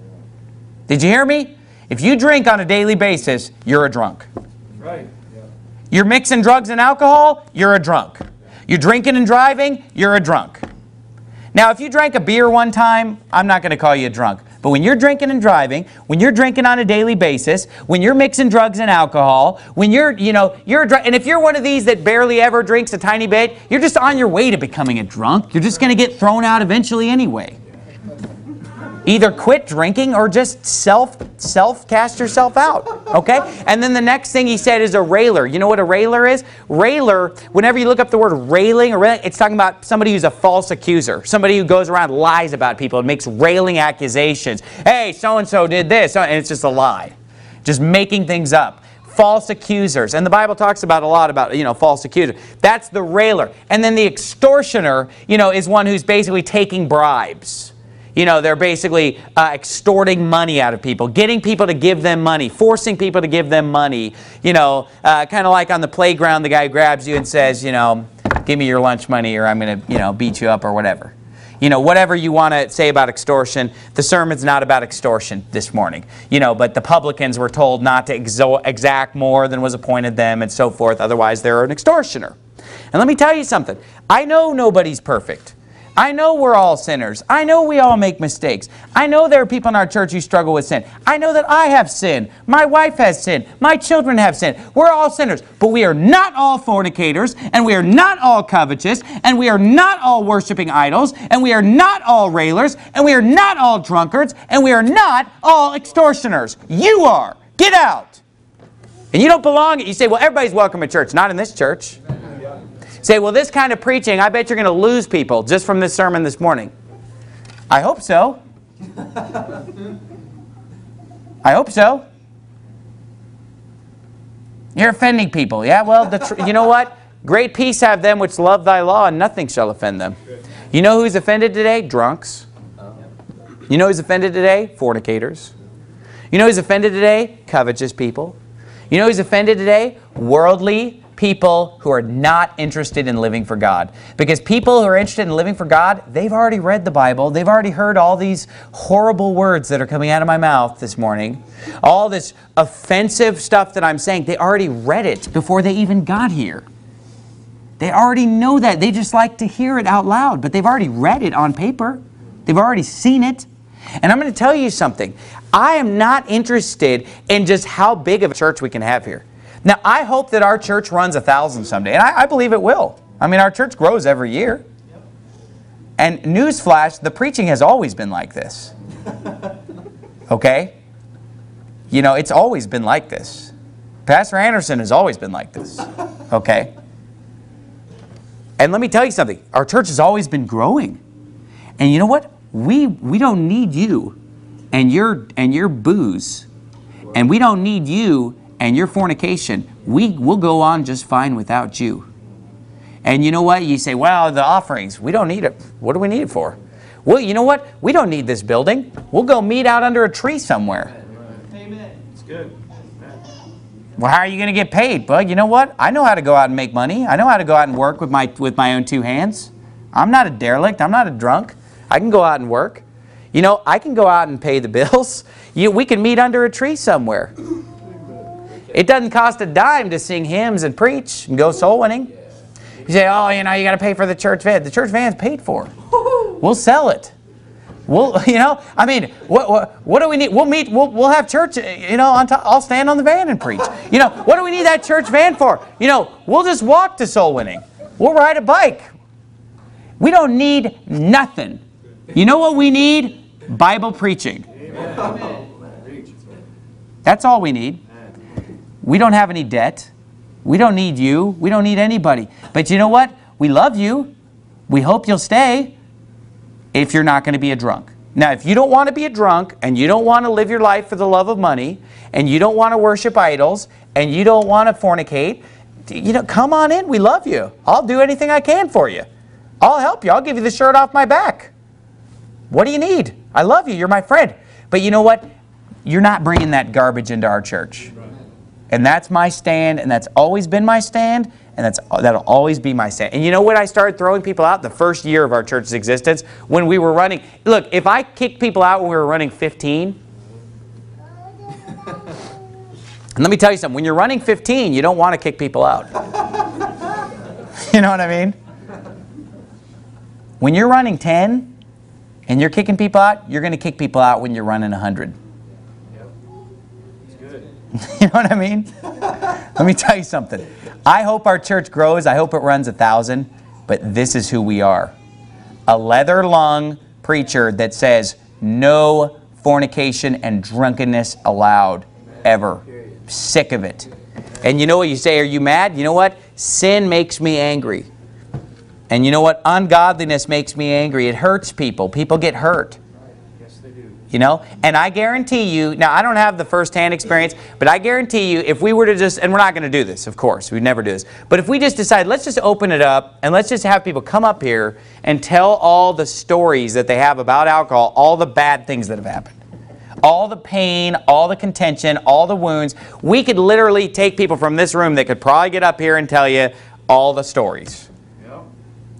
Did you hear me? If you drink on a daily basis, you're a drunk. Right. Yeah. You're mixing drugs and alcohol, you're a drunk. You're drinking and driving, you're a drunk. Now, if you drank a beer one time, I'm not going to call you a drunk. But when you're drinking and driving, when you're drinking on a daily basis, when you're mixing drugs and alcohol, when you're, you know, you're a drunk, and if you're one of these that barely ever drinks a tiny bit, you're just on your way to becoming a drunk. You're just going to get thrown out eventually anyway. Either quit drinking or just self, self cast yourself out, okay? And then the next thing he said is a railer. You know what a railer is? Railer, whenever you look up the word railing, or railing, it's talking about somebody who's a false accuser, somebody who goes around lies about people and makes railing accusations. Hey, so-and-so did this, and it's just a lie. Just making things up. False accusers. And the Bible talks about a lot about, you know, false accusers. That's the railer. And then the extortioner, you know, is one who's basically taking bribes. You know, they're basically uh, extorting money out of people, getting people to give them money, forcing people to give them money. You know, uh, kind of like on the playground, the guy grabs you and says, you know, give me your lunch money or I'm going to, you know, beat you up or whatever. You know, whatever you want to say about extortion, the sermon's not about extortion this morning. You know, but the publicans were told not to exo- exact more than was appointed them and so forth, otherwise they're an extortioner. And let me tell you something. I know nobody's perfect. I know we're all sinners. I know we all make mistakes. I know there are people in our church who struggle with sin. I know that I have sin. My wife has sin. My children have sin. We're all sinners. But we are not all fornicators, and we are not all covetous, and we are not all worshiping idols, and we are not all railers, and we are not all drunkards, and we are not all extortioners. You are. Get out. And you don't belong. You say, well, everybody's welcome at church. Not in this church. Say, well, this kind of preaching, I bet you're going to lose people just from this sermon this morning. I hope so. I hope so. You're offending people. Yeah, well, the tr- you know what? Great peace have them which love thy law, and nothing shall offend them. You know who's offended today? Drunks. You know who's offended today? Fornicators. You know who's offended today? Covetous people. You know who's offended today? Worldly people who are not interested in living for God. Because people who are interested in living for God, they've already read the Bible. They've already heard all these horrible words that are coming out of my mouth this morning. All this offensive stuff that I'm saying, they already read it before they even got here. They already know that. They just like to hear it out loud, but they've already read it on paper. They've already seen it. And I'm going to tell you something. I am not interested in just how big of a church we can have here. Now, I hope that our church runs a thousand someday, and I, I believe it will. I mean, our church grows every year. And newsflash, the preaching has always been like this. Okay? You know, it's always been like this. Pastor Anderson has always been like this. Okay? And let me tell you something. Our church has always been growing. And you know what? We we don't need you and your and your booze. And we don't need you and your fornication. We will go on just fine without you. And you know what? You say, well, the offerings, we don't need it. What do we need it for? Well, you know what? We don't need this building. We'll go meet out under a tree somewhere. Amen. It's good. Well, how are you going to get paid, bud? You know what? I know how to go out and make money. I know how to go out and work with my with my own two hands. I'm not a derelict. I'm not a drunk. I can go out and work. You know, I can go out and pay the bills. You, we can meet under a tree somewhere. It doesn't cost a dime to sing hymns and preach and go soul winning. You say, oh, you know, you got to pay for the church van. The church van's paid for. We'll sell it. We'll, you know, I mean, what, what, what do we need? We'll meet. We'll, we'll have church. You know, on top, I'll stand on the van and preach. You know, what do we need that church van for? You know, we'll just walk to soul winning. We'll ride a bike. We don't need nothing. You know what we need? Bible preaching. That's all we need. We don't have any debt. We don't need you. We don't need anybody. But you know what? We love you. We hope you'll stay if you're not going to be a drunk. Now, if you don't want to be a drunk and you don't want to live your life for the love of money and you don't want to worship idols and you don't want to fornicate, you know, come on in. We love you. I'll do anything I can for you. I'll help you. I'll give you the shirt off my back. What do you need? I love you. You're my friend. But you know what? You're not bringing that garbage into our church. And that's my stand, and that's always been my stand, and that's that'll always be my stand. And you know when I started throwing people out? The first year of our church's existence, when we were running. Look, if I kicked people out when we were running fifteen, and let me tell you something, when you're running fifteen, you don't want to kick people out. You know what I mean? When you're running ten, and you're kicking people out, you're going to kick people out when you're running one hundred. You know what I mean? Let me tell you something. I hope our church grows. I hope it runs a thousand. But this is who we are. A leather-lung preacher that says no fornication and drunkenness allowed ever. Sick of it. And you know what you say? Are you mad? You know what? Sin makes me angry. And you know what? Ungodliness makes me angry. It hurts people. People get hurt. You know, and I guarantee you, now I don't have the first-hand experience, but I guarantee you if we were to just, and we're not going to do this, of course, we'd never do this, but if we just decide, let's just open it up and let's just have people come up here and tell all the stories that they have about alcohol, all the bad things that have happened, all the pain, all the contention, all the wounds, we could literally take people from this room that could probably get up here and tell you all the stories. Yep.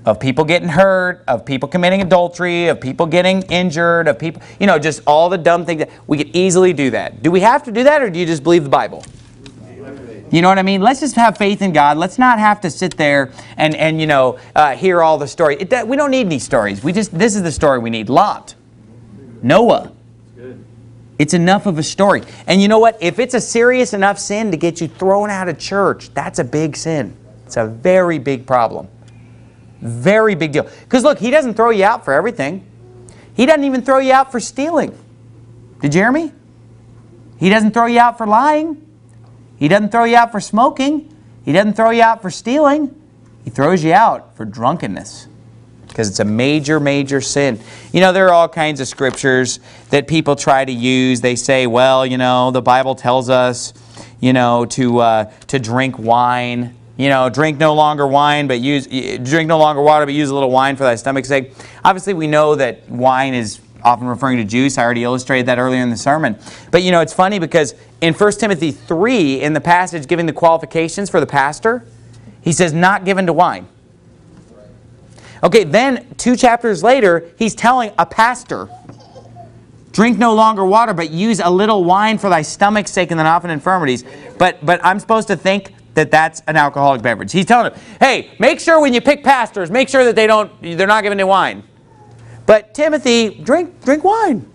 of people getting hurt, of people committing adultery, of people getting injured, of people, you know, just all the dumb things. That, we could easily do that. Do we have to do that, or do you just believe the Bible? You know what I mean? Let's just have faith in God. Let's not have to sit there and, and you know, uh, hear all the stories. It, we don't need any stories. We just, this is the story we need. Lot. Noah. It's enough of a story. And you know what? If it's a serious enough sin to get you thrown out of church, that's a big sin. It's a very big problem. Very big deal. Because look, He doesn't throw you out for everything. He doesn't even throw you out for stealing. Did you hear me? He doesn't throw you out for lying. He doesn't throw you out for smoking. He doesn't throw you out for stealing. He throws you out for drunkenness. Because it's a major, major sin. You know, there are all kinds of scriptures that people try to use. They say, well, you know, the Bible tells us, you know, to uh, to drink wine. You know, drink no longer wine, but use drink no longer water, but use a little wine for thy stomach's sake. Obviously, we know that wine is often referring to juice. I already illustrated that earlier in the sermon. But you know, it's funny because in First Timothy three, in the passage giving the qualifications for the pastor, he says not given to wine. Okay, then two chapters later, he's telling a pastor, drink no longer water, but use a little wine for thy stomach's sake and then often infirmities. But but I'm supposed to think that that's an alcoholic beverage. He's telling them, hey, make sure when you pick pastors, make sure that they don't, they're not given to wine. But Timothy, drink drink wine.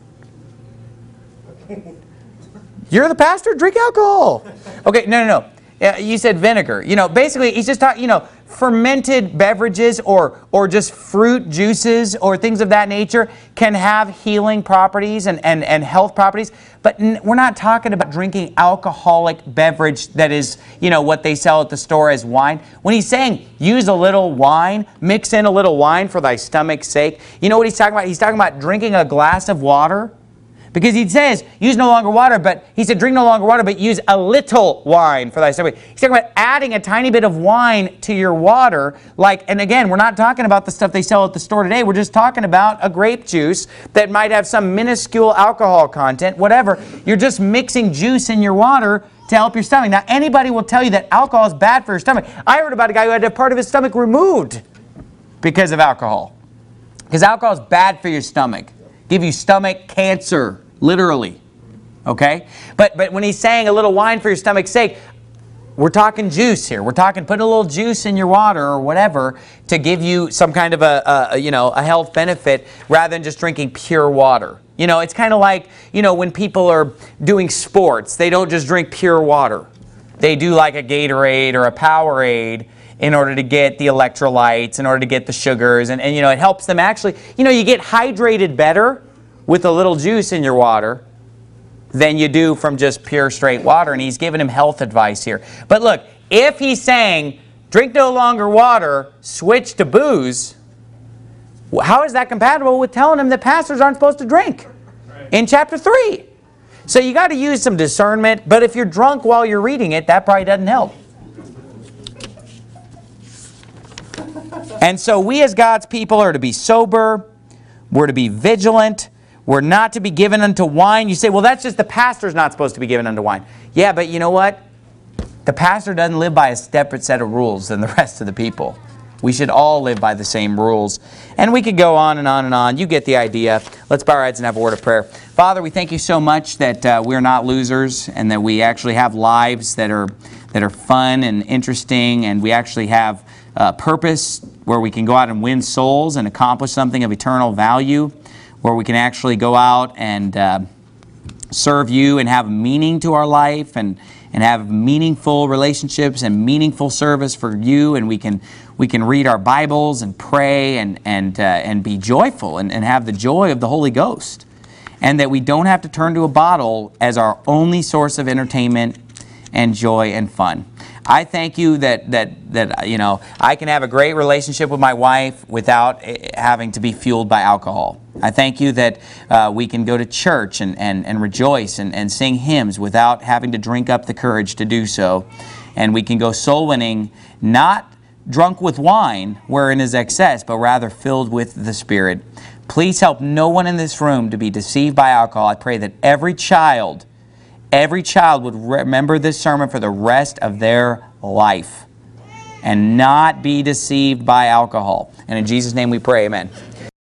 You're the pastor, drink alcohol. Okay, no, no, no. Yeah, you said vinegar. You know, basically, he's just talking, you know, fermented beverages or or just fruit juices or things of that nature can have healing properties and, and, and health properties. But n- we're not talking about drinking alcoholic beverage that is, you know, what they sell at the store as wine. When he's saying use a little wine, mix in a little wine for thy stomach's sake, you know what he's talking about? He's talking about drinking a glass of water. Because he says, use no longer water, but he said, drink no longer water, but use a little wine for thy stomach. He's talking about adding a tiny bit of wine to your water. Like, and again, we're not talking about the stuff they sell at the store today. We're just talking about a grape juice that might have some minuscule alcohol content, whatever. You're just mixing juice in your water to help your stomach. Now, anybody will tell you that alcohol is bad for your stomach. I heard about a guy who had to have part of his stomach removed because of alcohol. Because alcohol is bad for your stomach. Give you stomach cancer, literally. Okay? But but when he's saying a little wine for your stomach's sake, we're talking juice here. We're talking put a little juice in your water or whatever to give you some kind of a, a you know a health benefit rather than just drinking pure water. You know, it's kind of like, you know, when people are doing sports, they don't just drink pure water. They do like a Gatorade or a Powerade in order to get the electrolytes, in order to get the sugars. And, and, you know, it helps them actually, you know, you get hydrated better with a little juice in your water than you do from just pure straight water. And he's giving him health advice here. But look, if he's saying, drink no longer water, switch to booze, how is that compatible with telling him that pastors aren't supposed to drink in chapter three? So you got to use some discernment. But if you're drunk while you're reading it, that probably doesn't help. And so we as God's people are to be sober, we're to be vigilant, we're not to be given unto wine. You say, well, that's just the pastor's not supposed to be given unto wine. Yeah, but you know what? The pastor doesn't live by a separate set of rules than the rest of the people. We should all live by the same rules. And we could go on and on and on. You get the idea. Let's bow our heads and have a word of prayer. Father, we thank you so much that uh, we're not losers and that we actually have lives that are that are fun and interesting, and we actually have uh, purpose where we can go out and win souls and accomplish something of eternal value, where we can actually go out and uh, serve you and have meaning to our life and, and have meaningful relationships and meaningful service for you, and we can we can read our Bibles and pray and and uh, and be joyful and, and have the joy of the Holy Ghost, and that we don't have to turn to a bottle as our only source of entertainment and joy and fun. I thank you that that that you know I can have a great relationship with my wife without having to be fueled by alcohol. I thank you that uh, we can go to church and, and, and rejoice and, and sing hymns without having to drink up the courage to do so. And we can go soul winning, not drunk with wine, wherein is excess, but rather filled with the Spirit. Please help no one in this room to be deceived by alcohol. I pray that every child Every child would remember this sermon for the rest of their life. and not be deceived by alcohol. And in Jesus' name we pray, amen.